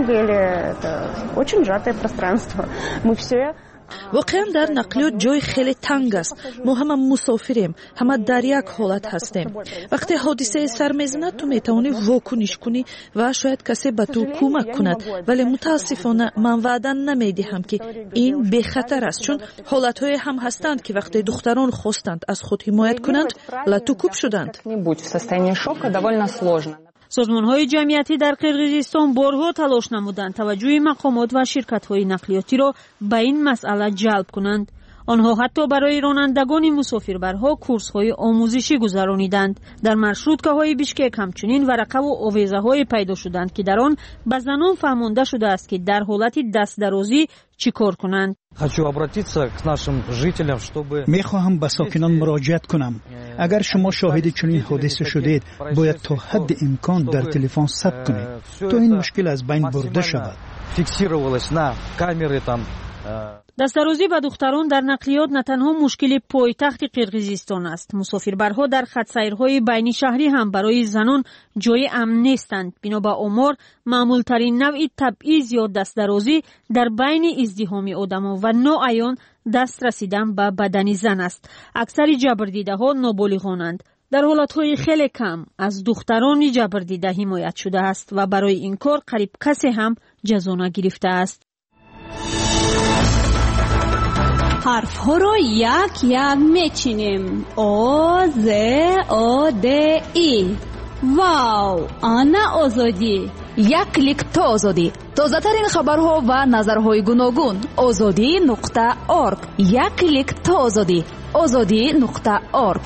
واقعا در نقلیات جای خیلی تنگ است. ما همه مسافریم، همه در یک حالت هستیم. وقتی حادثه سر میزند تو میتوانی واکنش کنی و شاید کسی به تو کمک کند، ولی متاسفانه من وعده نمیدهم که این به خطر است، چون حالتهای هم هستند که وقتی دختران خواستند از خود حمایت کنند لطوکوب شدند. سازمان‌های جمعیتی در قرقیزستان بارها تلاش نمودند توجه مقامات و شرکت‌های نقلیاتی را به این مسئله جلب کنند. آنها حتی برای رانندگان مسافربرها کورس‌های آموزشی گذرانیدند. در مرشروتکه‌های بیشکک همچنین ورقه و آویزه‌های پیدا شدند که در آن به زنان فهمانده شده است که در حالت دستدرازی چیکار کنند. میخواهم به ساکنان مراجعت کنم. اگر شما شاهد چنین حادثه شدید باید تا حد امکان در تلفن ثبت کنید تا این مشکل از بین برده شود. دستدرازی به دختران در نقلیات نه تنها مشکل پایتخت قرقیزستان است. مسافربرها در خط سیرهای بین شهری هم برای زنان جای امن نیستند. بنا به آمار معمولترین نوع تبعیض یا دستدرازی در بین ازدحام آدما و ناعیان دست رسیدن به بدن زن است. اکثر جبردیده ها نابالغانند. در حالتهای خیلی کم از دختران جبردیده حمایت شده است و برای این کار قریب کسی هم جزا نگرفته است. حرف ها رو یک یک میچینیم. آ ز آ د ای. واو، آنا آزادی. یک کلیک تا آزادی. تازه ترین خبرها و نظرهای گوناگون. آزادی نقطه ارگ. یک کلیک تا آزادی. آزادی نقطه ارگ.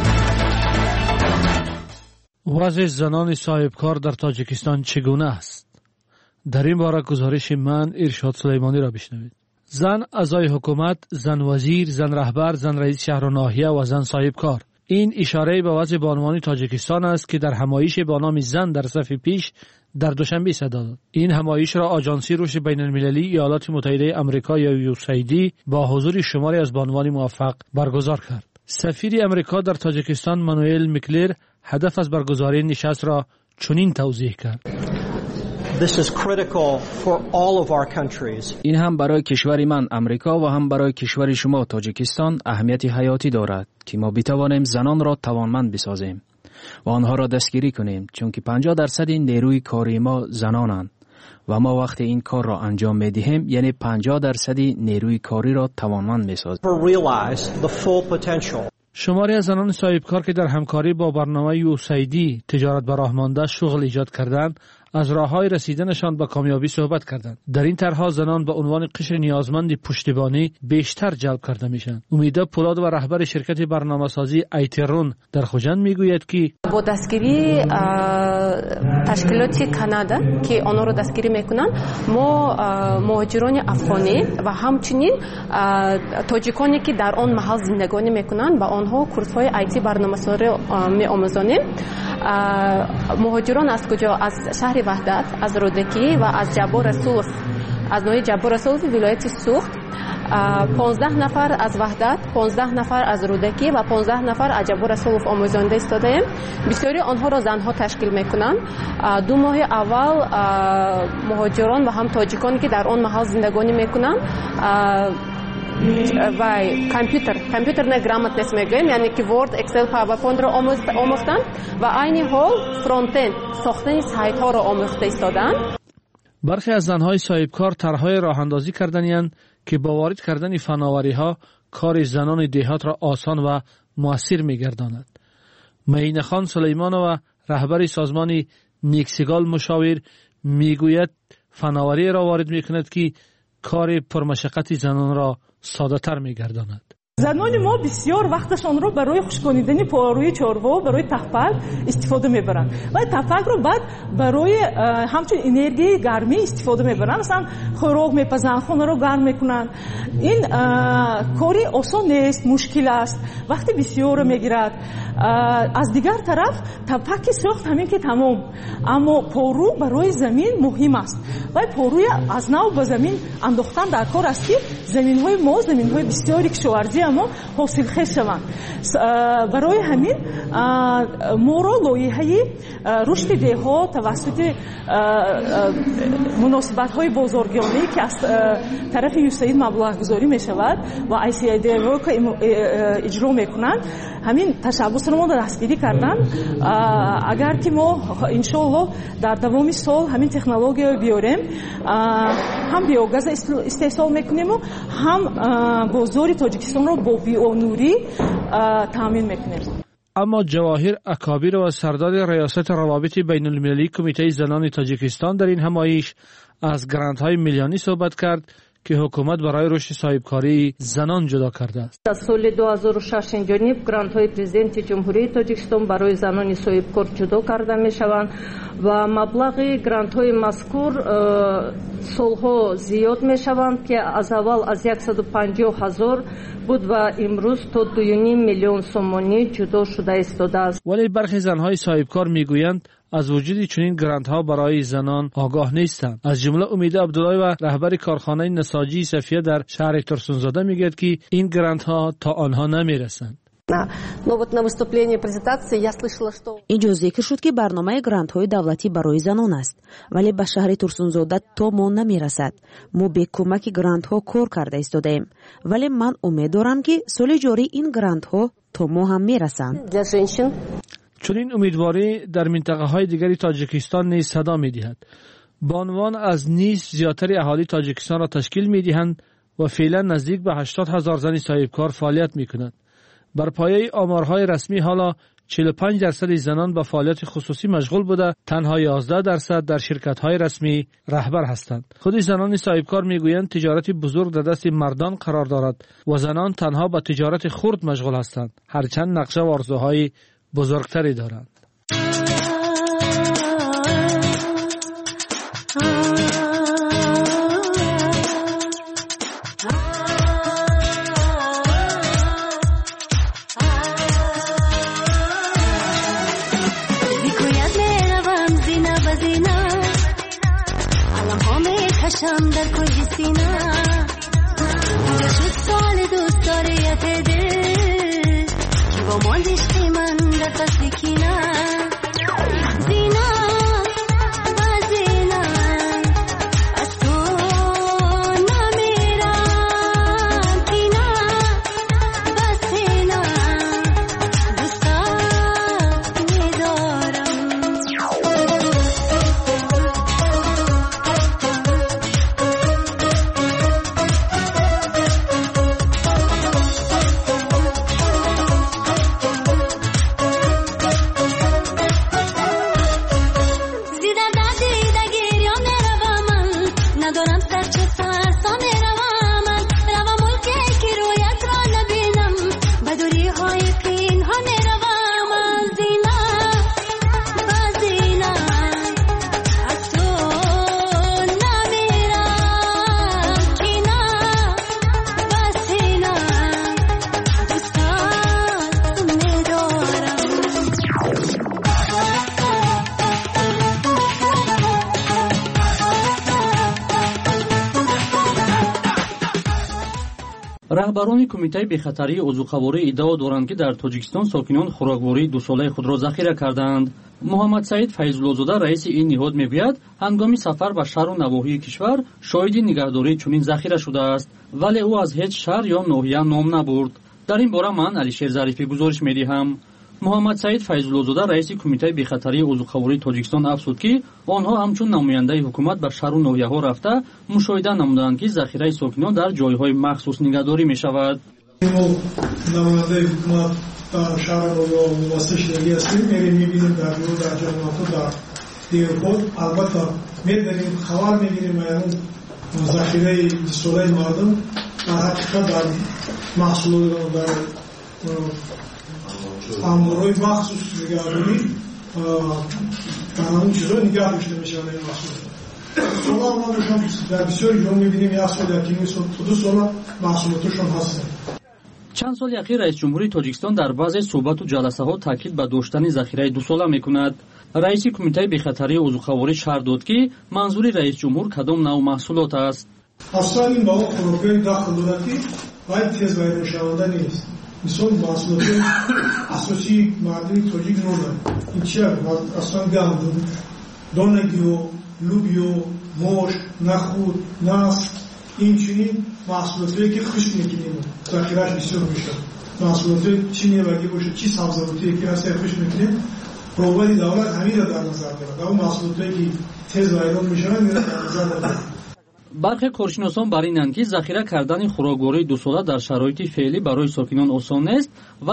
وضع زنان صاحبکار در تاجیکستان چگونه است؟ در این باره گزارش من ارشاد سلیمانی را بشنوید. زن اعضای حکومت، زن وزیر، زن رهبر، زن رئیس شهر و ناحیه و زن صاحبکار. این اشاره به وضع بانوان تاجیکستان است که در همایش با نام زن در صف پیش در دوشنبه صدا داد. این همایش را آژانسی رشد بین المللی ایالات متحده آمریکا یا یو اس ای دی با حضور شماری از بانوان موفق برگزار کرد. سفیر آمریکا در تاجیکستان مانوئل میکلر هدف از برگزاری نشست را چنین توضیح کرد: This is critical for all of our countries. این هم برای کشور من امریکا و هم برای کشور شما تاجیکستان اهمیت حیاتی دارد که ما بتوانیم زنان را توانمند بسازیم و آنها را دستگیری کنیم، چون که پنجاه درصد نیروی کاری ما زنانند و ما وقتی این کار را انجام میدهیم یعنی پنجاه درصد نیروی کاری را توانمند میسازیم. شماری از زنان صاحبکار که در همکاری با برنامه یو اس ای دی تجارت به راه مانده شغل ایجاد کردند، از راه‌های رسیدنشان به کامیابی صحبت کردند. در این طرح‌ها زنان به عنوان قشر نیازمند پشتیبانی بیشتر جلب کرده میشن. امیده پولاد و رهبر شرکت برنامه‌سازی ایترون در خوجند میگوید که با دستگیری تشکیلات کانادا که آنها را دستگیری میکنند، ما مهاجران افغانی و همچنین تاجیکانی که در آن محل زندگانی میکنند با آنها کورس‌های آیتی برنامه‌سازی می‌آموزانیم. مهاجران از کجا؟ از شهر وحدت، از رودکی و از جبار سلف، از نوع جبار سلف ولایت سوخت. پانزده نفر از وحدت، پانزده نفر از رودکی و پانزده نفر از جبار سلف آموزانده ایستاده‌ایم. بسیاری آنها را زنها تشکیل میکنند. دو ماه اول مهاجران و هم تاجیکانی که در آن محل زندگانی میکنند و کامپیوتر کامپیوتر نه گرامت میگیم، یعنی که ورد، اکسل، پاورپوینت را آموختند و عین حال فرانت اند ساختن سایت ها را آموخته ایستادند. برخی از زنهای صاحبکار طرح‌های راه‌اندازی کردند که با وارد کردن فناوری‌ها کار زنان دیهات را آسان و مؤثر می‌گرداند. معین خان سلیمانو رهبر سازمان نیکسیگال مشاور میگوید فناوری را وارد می‌کند که کار پرمشقت زنان را ساده تر می‌گرداند. زنان ما بسیار وقتشان رو برای خوشکنیدن پاروی چاروا برای تفل استفاده میبرن و تفل رو بعد برای همچون انرژی گرمی استفاده میبرن، مثلا خوراک میپزن، خونه رو گرم میکنن. این کاری آسان نیست، مشکل است، وقتی بسیار میگیرد. از دیگر طرف تفک ساخت همین که تمام، اما پارو برای زمین مهم است و پاروی از نو به زمین انداختن در کار است که زمین های ما زمین های بسیاری کشاورزی اما حاصل خیز شوند. برای همین ما را لایحه رشد دهها توسط مناسبت های بازارگانی که از طرف یوسید مبلغ گذاری می شود و آی سی ای دی رو که اجرا می کنند، همین تشبس رو ما دستگیری کردن. اگر که ما انشالله در دوام سال همین تکنولوژی رو بیاریم، هم بیوگاز استحصال میکنیم و هم بازار تاجیکستان رو با بیونوری تامین میکنیم. اما جواهر اکابیر و سردار ریاست روابط بین المللی کمیته زنان تاجیکستان در این همایش از گرانت‌های میلیونی صحبت کرد که حکومت برای رشد صاحبکاری زنان جدا کرده است. از سال دو هزار و شش جانب گرانت‌های پرزیدنت جمهوری تاجیکستان برای زنان صاحبکار جدا کرده می‌شوند و مبلغ گرانت‌های مذکور سالها زیاد می‌شوند که از اول از صد و پنجاه هزار بود و امروز تا دو و نیم میلیون سومانی جدا شده ایستاده است. ولی برخی زن‌های صاحبکار می‌گویند از وجود چنین گرانت ها برای زنان آگاه نیستند. از جمله امید عبدالله و رهبر کارخانه نساجی صفیه در شهر ترسونزاده میگوید که این گرانت ها تا آنها نمیرسند. اینجا ذکر شد که برنامه گرانت های دولتی برای زنان است، ولی به شهر ترسونزاده تا ما نمیرسد. ما به کمک گرانت ها کار کرده ایستادیم، ولی من امید دارم که سال جاری این گرانت ها تا ما هم میرسند. چنین امیدواری در منطقه های دیگری تاجیکستان نیز صدا می دهد. با عنوان از نیز زیادتر اهالی تاجیکستان را تشکیل می دهند و فعلا نزدیک به هشتاد هزار زن صاحبکار فعالیت می کنند. بر پایه آمارهای رسمی حالا چهل و پنج درصد زنان به فعالیت خصوصی مشغول بوده، تنها یازده درصد در شرکت‌های رسمی رهبر هستند. خود زنان صاحبکار میگویند تجارت بزرگ در دست مردان قرار دارد و زنان تنها به تجارت خرد مشغول هستند، هرچند نقشه و آرزوهای بزرگتری دارند. کشم در کنج سینه اونجا شد سال دوست داریت دل که با ماندشتی من در فصل کینه زینه و زینه از تو نمیرم کینه و سینه دوستت میدارم. رهبران کمیته بی‌خطری عضوخواری ادعا دارند که در تاجیکستان ساکنان خوراکواری دو ساله خود را ذخیره کردند. محمد سعید فیض‌الله‌زاده رئیس این نهاد میگوید هنگام سفر به شهر و نواحی کشور شاهد نگهداری چنین ذخیره شده است، ولی او از هیچ شهر یا ناحیه نام نبرد. در این باره من علیشیر ظریفی گزارش می‌دهم. محمد سعید فیض‌الله‌زاده رئیس کمیته بی‌خطری عضوخواری تاجیکستان افزود که آنها همچون نماینده حکومت به شهر و ناحیه‌ها رفته مشاهده نمودند که ذخیره ساکنان در جایهای مخصوص نگهداری می‌شود. نماینده حکومت در شهر و واسه شهری هستیم، میریم می‌بینیم در گروه در جامعات در دیرخود، البته می‌داریم خبر می‌گیریم اون ذخیره سوله مردم در حقیقت در محصولات در امورای مخصوص نگهداری در اون چیزا نگه داشته میشن. این محصولات سولا ما روشان در بسیاری جا میبینیم یک سال یکی سال دو سال محصولاتشون هستن. چند سال اخیر رئیس جمهوری تاجیکستان در بعضی صحبت و جلسه ها تاکید به داشتن ذخیره دو ساله میکند. رئیس کمیته بی‌خطری عضوخواری شهر داد که منظور رئیس جمهور کدام نوع محصولات است. اصلا این با خوراک‌های داخل دولتی باید تیز ویران شونده نیست. مثال محصولات اساسی معدنی تاجیک نوردن این چیه؟ اصلا گندم، دانگیو، لوبیو، مشت، نخود، نفت، این چنین محصولاتی که خشک میکنیم ذخیره‌اش بسیار میشه. محصولات چی میوگی باشه، چی سبزیجاتی که هست خشک میکنیم، روابط دولت همین را در نظر دارد. اون محصولاتی که تیز ویران میشن میره در نظر دارد. برخی کارشناسان بر اینند که ذخیره کردن خوراکواری دو ساله در شرایط فعلی برای ساکنان آسان نیست و